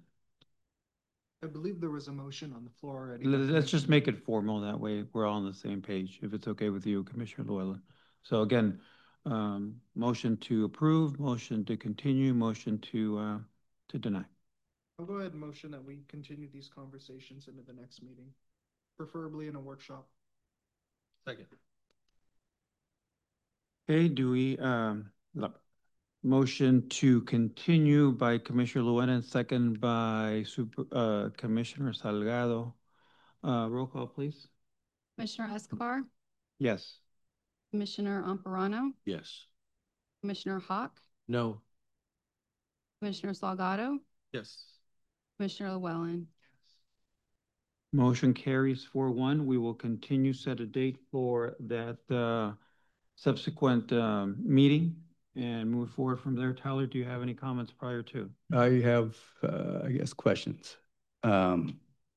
Speaker 7: I believe there was a motion on the floor already.
Speaker 1: Let- Let's just make it formal, that way we're all on the same page, if it's okay with you, Commissioner Llewellyn. So again, um, motion to approve, motion to continue, motion to uh, to deny.
Speaker 7: I'll go ahead and motion that we continue these conversations into the next meeting, preferably in a workshop.
Speaker 10: Second.
Speaker 1: Okay, do we, um, look, Motion to continue by Commissioner Llewellyn, second by Super, uh, Commissioner Salgado. Uh, roll call, please.
Speaker 2: Commissioner Escobar,
Speaker 1: Yes.
Speaker 2: Commissioner Amparano,
Speaker 3: Yes.
Speaker 2: Commissioner Hawk,
Speaker 8: No.
Speaker 2: Commissioner Salgado,
Speaker 10: Yes.
Speaker 2: Commissioner Llewellyn.
Speaker 1: Motion carries four one. We will continue, set a date for that, uh, subsequent, um, meeting and move forward from there. Tyler, do you have any comments prior to?
Speaker 6: I have, uh, I guess, questions. Um,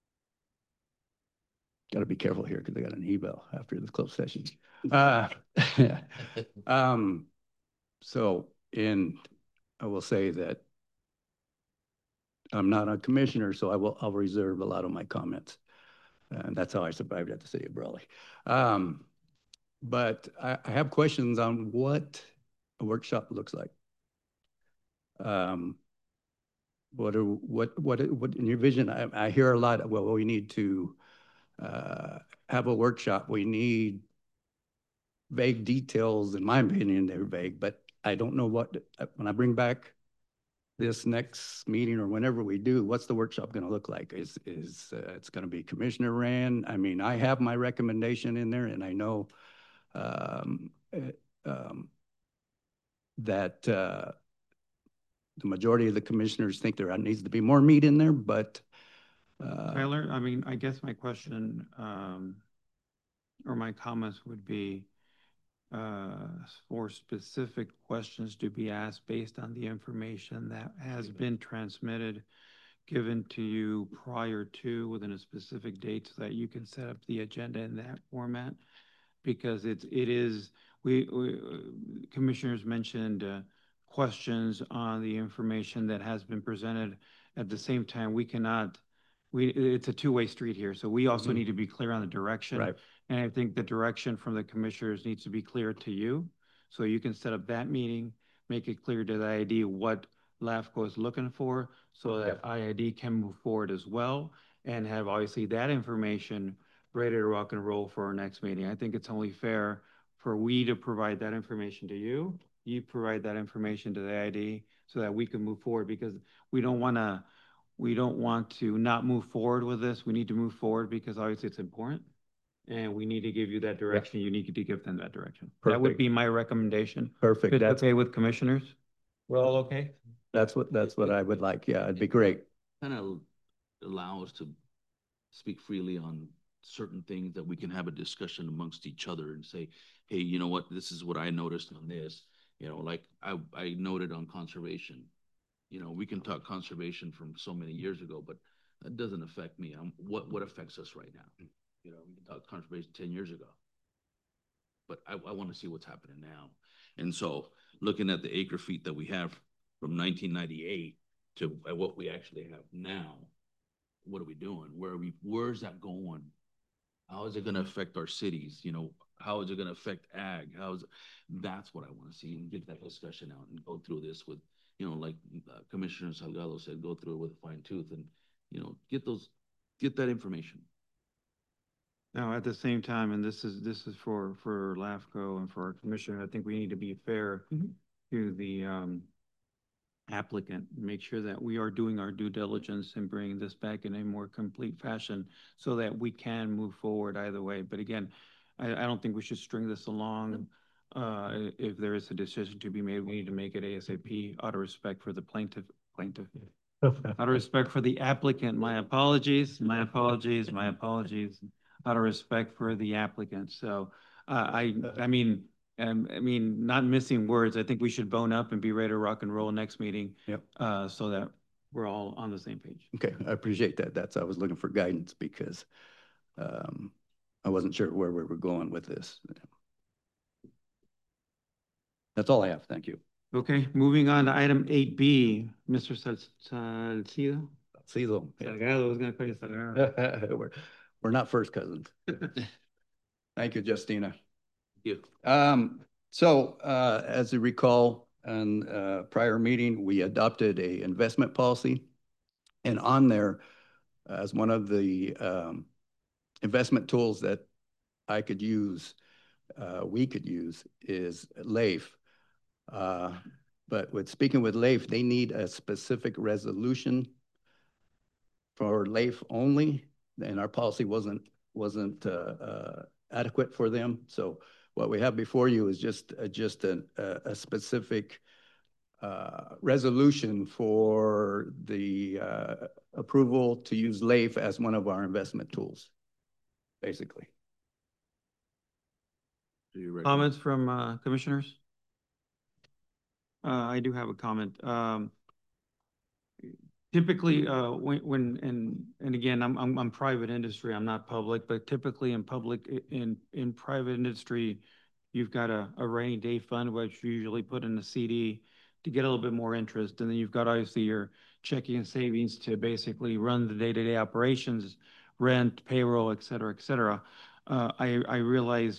Speaker 6: got to be careful here because I got an eval after this closed session. Uh, um, so, and I will say that I'm not a commissioner, so I will, I'll reserve a lot of my comments. And that's how I survived at the city of Brawley. Um, but I, I have questions on what a workshop looks like. Um, what are, what, what, what in your vision, I, I hear a lot, well, we need to uh, have a workshop. We need vague details. In my opinion, they're vague, but I don't know what, when I bring back this next meeting or whenever we do, what's the workshop going to look like? Is, is uh, it's going to be Commissioner Rand? I mean, I have my recommendation in there and I know um, uh, um, that uh, the majority of the commissioners think there needs to be more meat in there, but uh,
Speaker 1: Tyler, I mean, I guess my question, um, or my comments would be, uh, for specific questions to be asked based on the information that has been transmitted, given to you prior to, within a specific date, so that you can set up the agenda in that format. Because it's, it is, we, we uh, commissioners mentioned, uh, questions on the information that has been presented. At the same time, we cannot, we, it's a two-way street here. So we also
Speaker 6: Mhm.
Speaker 1: need to be clear on the direction.
Speaker 6: Right.
Speaker 1: And I think the direction from the commissioners needs to be clear to you. So you can set up that meeting, make it clear to the I I D what LAFCO is looking for, so that I I D can move forward as well, and have obviously that information ready to rock and roll for our next meeting. I think it's only fair for we to provide that information to you, you provide that information to the I I D, so that we can move forward, because we don't want to, we don't want to not move forward with this. We need to move forward because obviously it's important. And we need to give you that direction. You need to give them that direction. That would
Speaker 6: Perfect.
Speaker 1: be my recommendation.
Speaker 6: Perfect.
Speaker 1: If it's
Speaker 6: That's,
Speaker 1: okay with commissioners? We're all okay?
Speaker 6: that's what, that's what I would like. Yeah, it'd be great.
Speaker 3: Kind of allow us to speak freely on certain things, that we can have a discussion amongst each other and say, hey, you know what, this is what I noticed on this. You know, like I, I noted on conservation. You know, we can talk conservation from so many years ago, but that doesn't affect me. Um, what, what affects us right now? You know, we can talk conservation ten years ago. But I, I want to see what's happening now. And so looking at the acre feet that we have from nineteen ninety-eight to what we actually have now, what are we doing? Where are we, where's that going? How is it going to affect our cities? You know, how is it going to affect ag? How is it? That's what I want to see, and get that discussion out and go through this with, you know, like uh, Commissioner Salgado said, go through it with a fine tooth and, you know, get those, get that information.
Speaker 1: Now, at the same time, and this is, this is for, for LAFCO and for our commissioner, I think we need to be fair
Speaker 6: Mhm.
Speaker 1: to the, um, applicant, make sure that we are doing our due diligence and bringing this back in a more complete fashion so that we can move forward either way. But again, I, I don't think we should string this along. Uh, if there is a decision to be made, we need to make it ASAP, out of respect for the plaintiff, plaintiff. Out of respect for the applicant, my apologies, my apologies, my apologies. Out of respect for the applicant. So uh, I, I mean, um, I mean, not missing words. I think we should bone up and be ready to rock and roll next meeting.
Speaker 6: Yep.
Speaker 1: Uh, so that we're all on the same page.
Speaker 6: Okay, I appreciate that. That's, I was looking for guidance because um, I wasn't sure where we were going with this. That's all I have. Thank you.
Speaker 1: Okay, moving on to item eight B, Mister Sal- Salcido.
Speaker 6: Salcido.
Speaker 1: Salgado, I was gonna call you Salgado.
Speaker 6: We're, we're not first cousins. Thank you, Justina.
Speaker 3: Thank you.
Speaker 6: Um, so, uh, as you recall, in uh prior meeting, we adopted a investment policy. And on there, as one of the um, investment tools that I could use, uh, we could use, is LAIF. Uh, But with speaking with Leif, they need a specific resolution for Leif only, and our policy wasn't, wasn't uh, uh, adequate for them. So what we have before you is just, uh, just a, a, a specific uh, resolution for the uh, approval to use Leif as one of our investment tools, basically.
Speaker 8: Do you recommend-
Speaker 1: Comments from uh, commissioners? Uh, I do have a comment. Um, Typically, uh, when, when, and, and again, I'm, I'm, I'm private industry, I'm not public, but typically in public, in, in private industry, you've got a, a rainy day fund, which you usually put in a C D to get a little bit more interest. And then you've got obviously your checking and savings to basically run the day-to-day operations, rent, payroll, et cetera, et cetera. Uh, I, I realize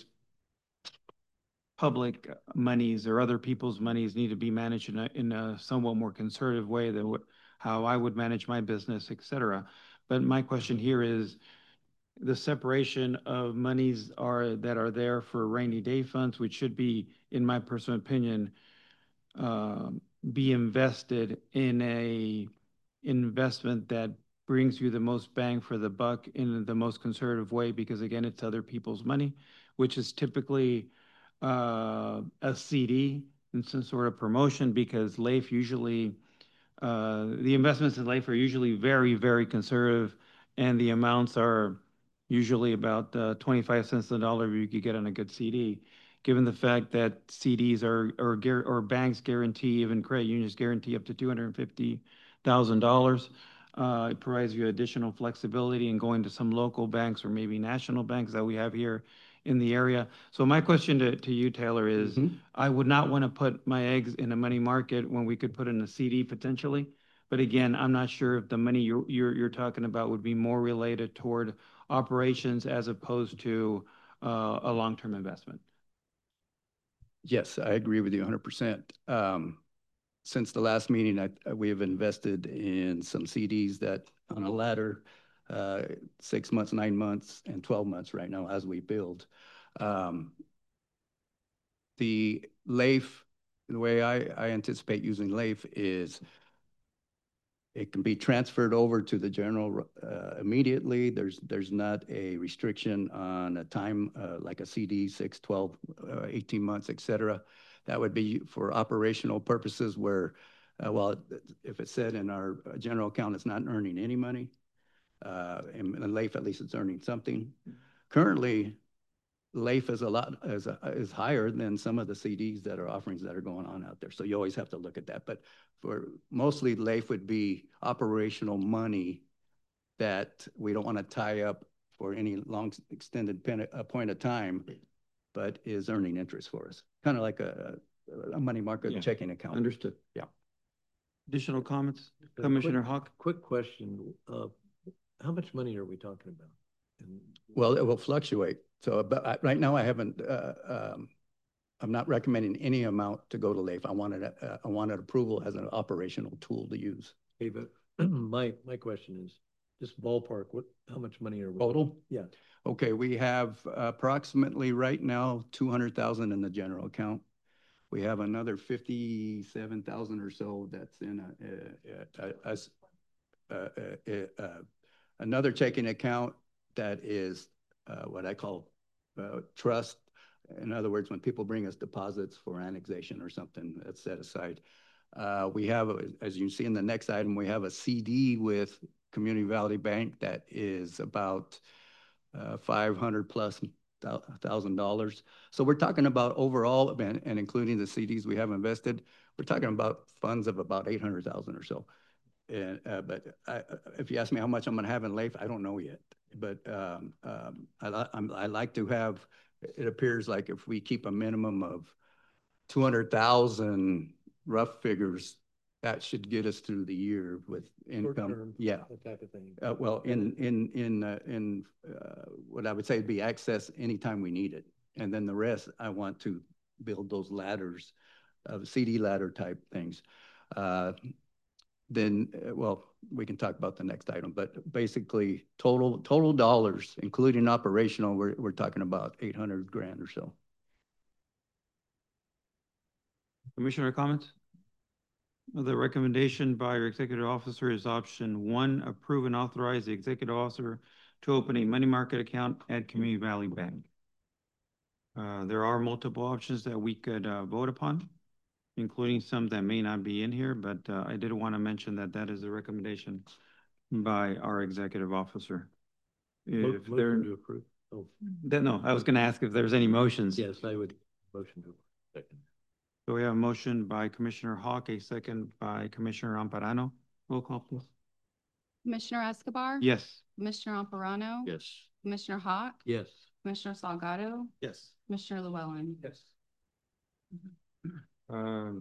Speaker 1: public monies or other people's monies need to be managed in a, in a somewhat more conservative way than what, how I would manage my business, et cetera. But my question here is the separation of monies are that are there for rainy day funds, which should be, in my personal opinion, uh, be invested in a investment that brings you the most bang for the buck in the most conservative way, because again, it's other people's money, which is typically uh, a C D and some sort of promotion, because Leif usually, uh, the investments in Leif are usually very, very conservative, and the amounts are usually about uh, twenty-five cents a dollar you could get on a good C D. Given the fact that C Ds are, or, or banks guarantee, even credit unions guarantee up to two hundred fifty thousand dollars. Uh, it provides you additional flexibility in going to some local banks or maybe national banks that we have here in the area. So my question to, to you, Taylor, is
Speaker 6: Mhm.
Speaker 1: I would not want to put my eggs in a money market when we could put in a C D potentially. But again, I'm not sure if the money you're, you're, you're talking about would be more related toward operations as opposed to uh, a long-term investment.
Speaker 6: Yes, I agree with you one hundred percent. Um, since the last meeting, I, we have invested in some C Ds that on a ladder, uh, six months, nine months, and twelve months right now as we build. Um, the Leif, the way I, I anticipate using Leif is it can be transferred over to the general uh, immediately. There's there's not a restriction on a time uh, like a C D, six, twelve, uh, eighteen months, et cetera. That would be for operational purposes where, uh, well, if it's said in our general account, it's not earning any money. Uh, and, and Leif, at least it's earning something. Currently, Leif is a lot is, a, is higher than some of the C Ds that are offerings that are going on out there. So you always have to look at that. But for mostly Leif would be operational money that we don't want to tie up for any long extended pen, a point of time, but is earning interest for us. Kind of like a, a money market
Speaker 1: Yeah.
Speaker 6: checking account.
Speaker 1: Understood.
Speaker 6: Yeah.
Speaker 1: Additional comments,
Speaker 8: Uh,
Speaker 1: Commissioner
Speaker 8: quick-
Speaker 1: Hawk?
Speaker 8: Quick question, uh, how much money are we talking about? And
Speaker 6: Well, it will fluctuate. So, but I, right now I haven't, uh, um, I'm not recommending any amount to go to Leif. I wanted, uh, I wanted approval as an operational tool to use.
Speaker 8: Okay, but my, my question is, just ballpark, what, how much money are we?
Speaker 6: Total?
Speaker 8: Yeah.
Speaker 6: Okay, we have approximately right now two hundred thousand in the general account. We have another fifty-seven thousand or so that's in a, a, a, a, a, a, a another checking account that is uh, what I call uh, trust. In other words, when people bring us deposits for annexation or something, that's set aside. Uh, we have, as you see in the next item, we have a C D with Community Valley Bank that is about uh, five hundred plus thousand dollars. So we're talking about overall, and, and including the C Ds we have invested, we're talking about funds of about eight hundred thousand or so. And, uh, but I, if you ask me how much I'm going to have in Leif, I don't know yet. But um, um, I, I'm, I like to have, it appears like if we keep a minimum of two hundred thousand rough figures, that should get us through the year with income.
Speaker 8: Short-term,
Speaker 6: Yeah.
Speaker 8: that type of thing.
Speaker 6: Uh, well, in, in, in, uh, in uh, what I would say would be access anytime we need it. And then the rest, I want to build those ladders, uh, C D ladder type things. Uh, then, uh, well, we can talk about the next item, but basically total, total dollars, including operational, we're, we're talking about eight hundred grand or so.
Speaker 1: Commissioner comments? The recommendation by your executive officer is option one, approve and authorize the executive officer to open a money market account at Community Valley Bank. Uh, there are multiple options that we could, uh, vote upon, including some that may not be in here, but, uh, I did want to mention that that is a recommendation by our executive officer.
Speaker 8: Mo-
Speaker 1: If there,
Speaker 8: Motion to approve. Oh,
Speaker 1: that, no, I was going to ask if there's any motions.
Speaker 8: yes, I would motion to. Second.
Speaker 1: So we have a motion by Commissioner Hawk, a second by Commissioner Amparano. Roll call, please.
Speaker 2: Commissioner Escobar?
Speaker 1: Yes.
Speaker 2: Commissioner Alvarado?
Speaker 3: Yes.
Speaker 2: Commissioner Hawk?
Speaker 8: Yes.
Speaker 2: Commissioner Salgado?
Speaker 10: Yes.
Speaker 2: Commissioner Llewellyn?
Speaker 10: Yes.
Speaker 1: Um,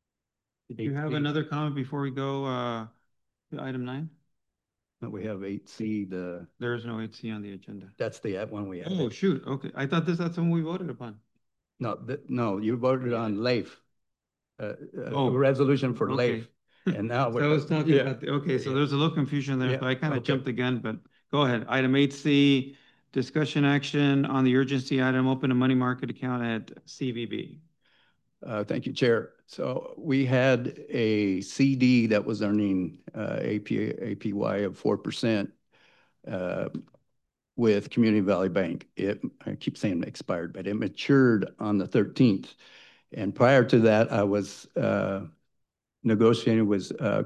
Speaker 1: Did you
Speaker 6: Eight
Speaker 1: have
Speaker 6: C.
Speaker 1: another comment before we go, uh, to item nine?
Speaker 6: But we have eight C, the,
Speaker 1: There is no eight C on the agenda.
Speaker 6: that's the one we have.
Speaker 1: Oh, shoot, okay. I thought this, that's the one we voted upon.
Speaker 6: No, that, no, you voted on LAIF. Uh, uh,
Speaker 1: Oh,
Speaker 6: resolution for
Speaker 1: okay.
Speaker 6: LAIF. And now.
Speaker 1: So I was talking
Speaker 6: yeah.
Speaker 1: about, the okay, so
Speaker 6: Yeah.
Speaker 1: there's a little confusion there,
Speaker 6: Yeah,
Speaker 1: so I kind of
Speaker 6: okay.
Speaker 1: jumped the gun, but go ahead. Item eight C, discussion action on the urgency item, open a money market account at C V B.
Speaker 6: Uh, thank you, Chair. So we had a C D that was earning uh, A P, A P Y of four percent uh, with Community Valley Bank. It, I keep saying expired, but it matured on the thirteenth. And prior to that, I was uh, negotiating with uh,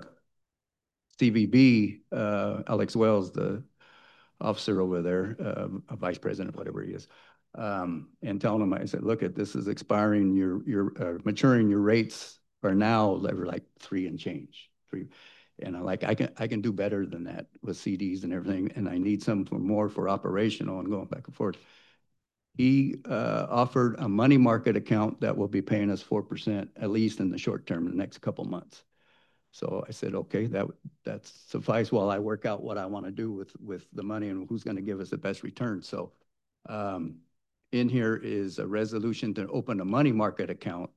Speaker 6: C V B, uh, Alex Wells, the officer over there, uh, a vice president, whatever he is. Um, and telling him, I said, look at this is expiring, your, your, uh, maturing, your rates are now, they were like three and change, three. And I'm like, I can, I can do better than that with C Ds and everything. And I need some for more for operational and going back and forth. He, uh, offered a money market account that will be paying us four percent, at least in the short term, the next couple months. So I said, okay, that, that's suffice while I work out what I want to do with, with the money and who's going to give us the best return. So, um, in here is a resolution to open a money market account.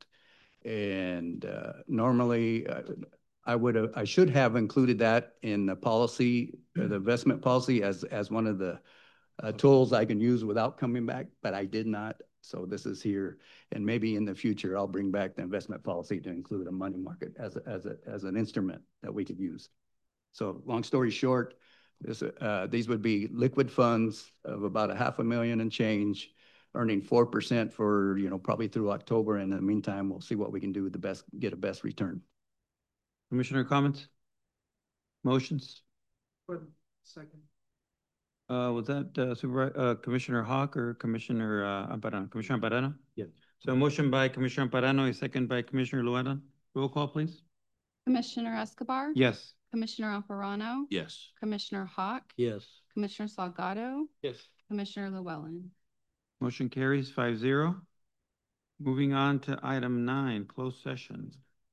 Speaker 6: And uh, normally uh, I would have, I should have included that in the policy, uh, the investment policy as, as one of the uh, tools I can use without coming back, but I did not. So this is here. And maybe in the future, I'll bring back the investment policy to include a money market as, a, as, a, as an instrument that we could use. So long story short, this, uh, these would be liquid funds of about a half a million and change, earning four percent for, you know, probably through October. And in the meantime, we'll see what we can do with the best, get a best return.
Speaker 1: Commissioner comments? Motions?
Speaker 7: Second.
Speaker 1: Uh, was that, uh, Supervisor, uh, Commissioner Hawk or Commissioner, uh, Amparano? Commissioner Amparano?
Speaker 8: Yes.
Speaker 1: So a motion by Commissioner Amparano, a second by Commissioner Llewellyn. Roll call, please.
Speaker 2: Commissioner Escobar?
Speaker 1: Yes.
Speaker 2: Commissioner Alvarado?
Speaker 3: Yes.
Speaker 2: Commissioner Hawk?
Speaker 8: Yes.
Speaker 2: Commissioner Salgado?
Speaker 10: Yes.
Speaker 2: Commissioner Llewellyn?
Speaker 1: Motion carries five zero. Moving on to item nine, closed session.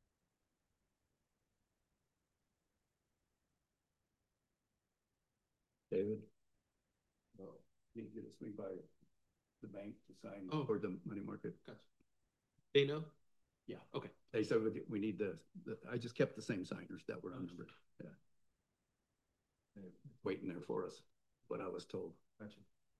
Speaker 6: David? You get a swing by the bank to sign
Speaker 10: Oh.
Speaker 6: for the money market.
Speaker 10: Gotcha. They know?
Speaker 6: Yeah.
Speaker 10: Okay.
Speaker 6: They said we- we need the, the, I just kept the same signers that were on the, yeah. They're waiting there for us, what I was told.
Speaker 10: Gotcha.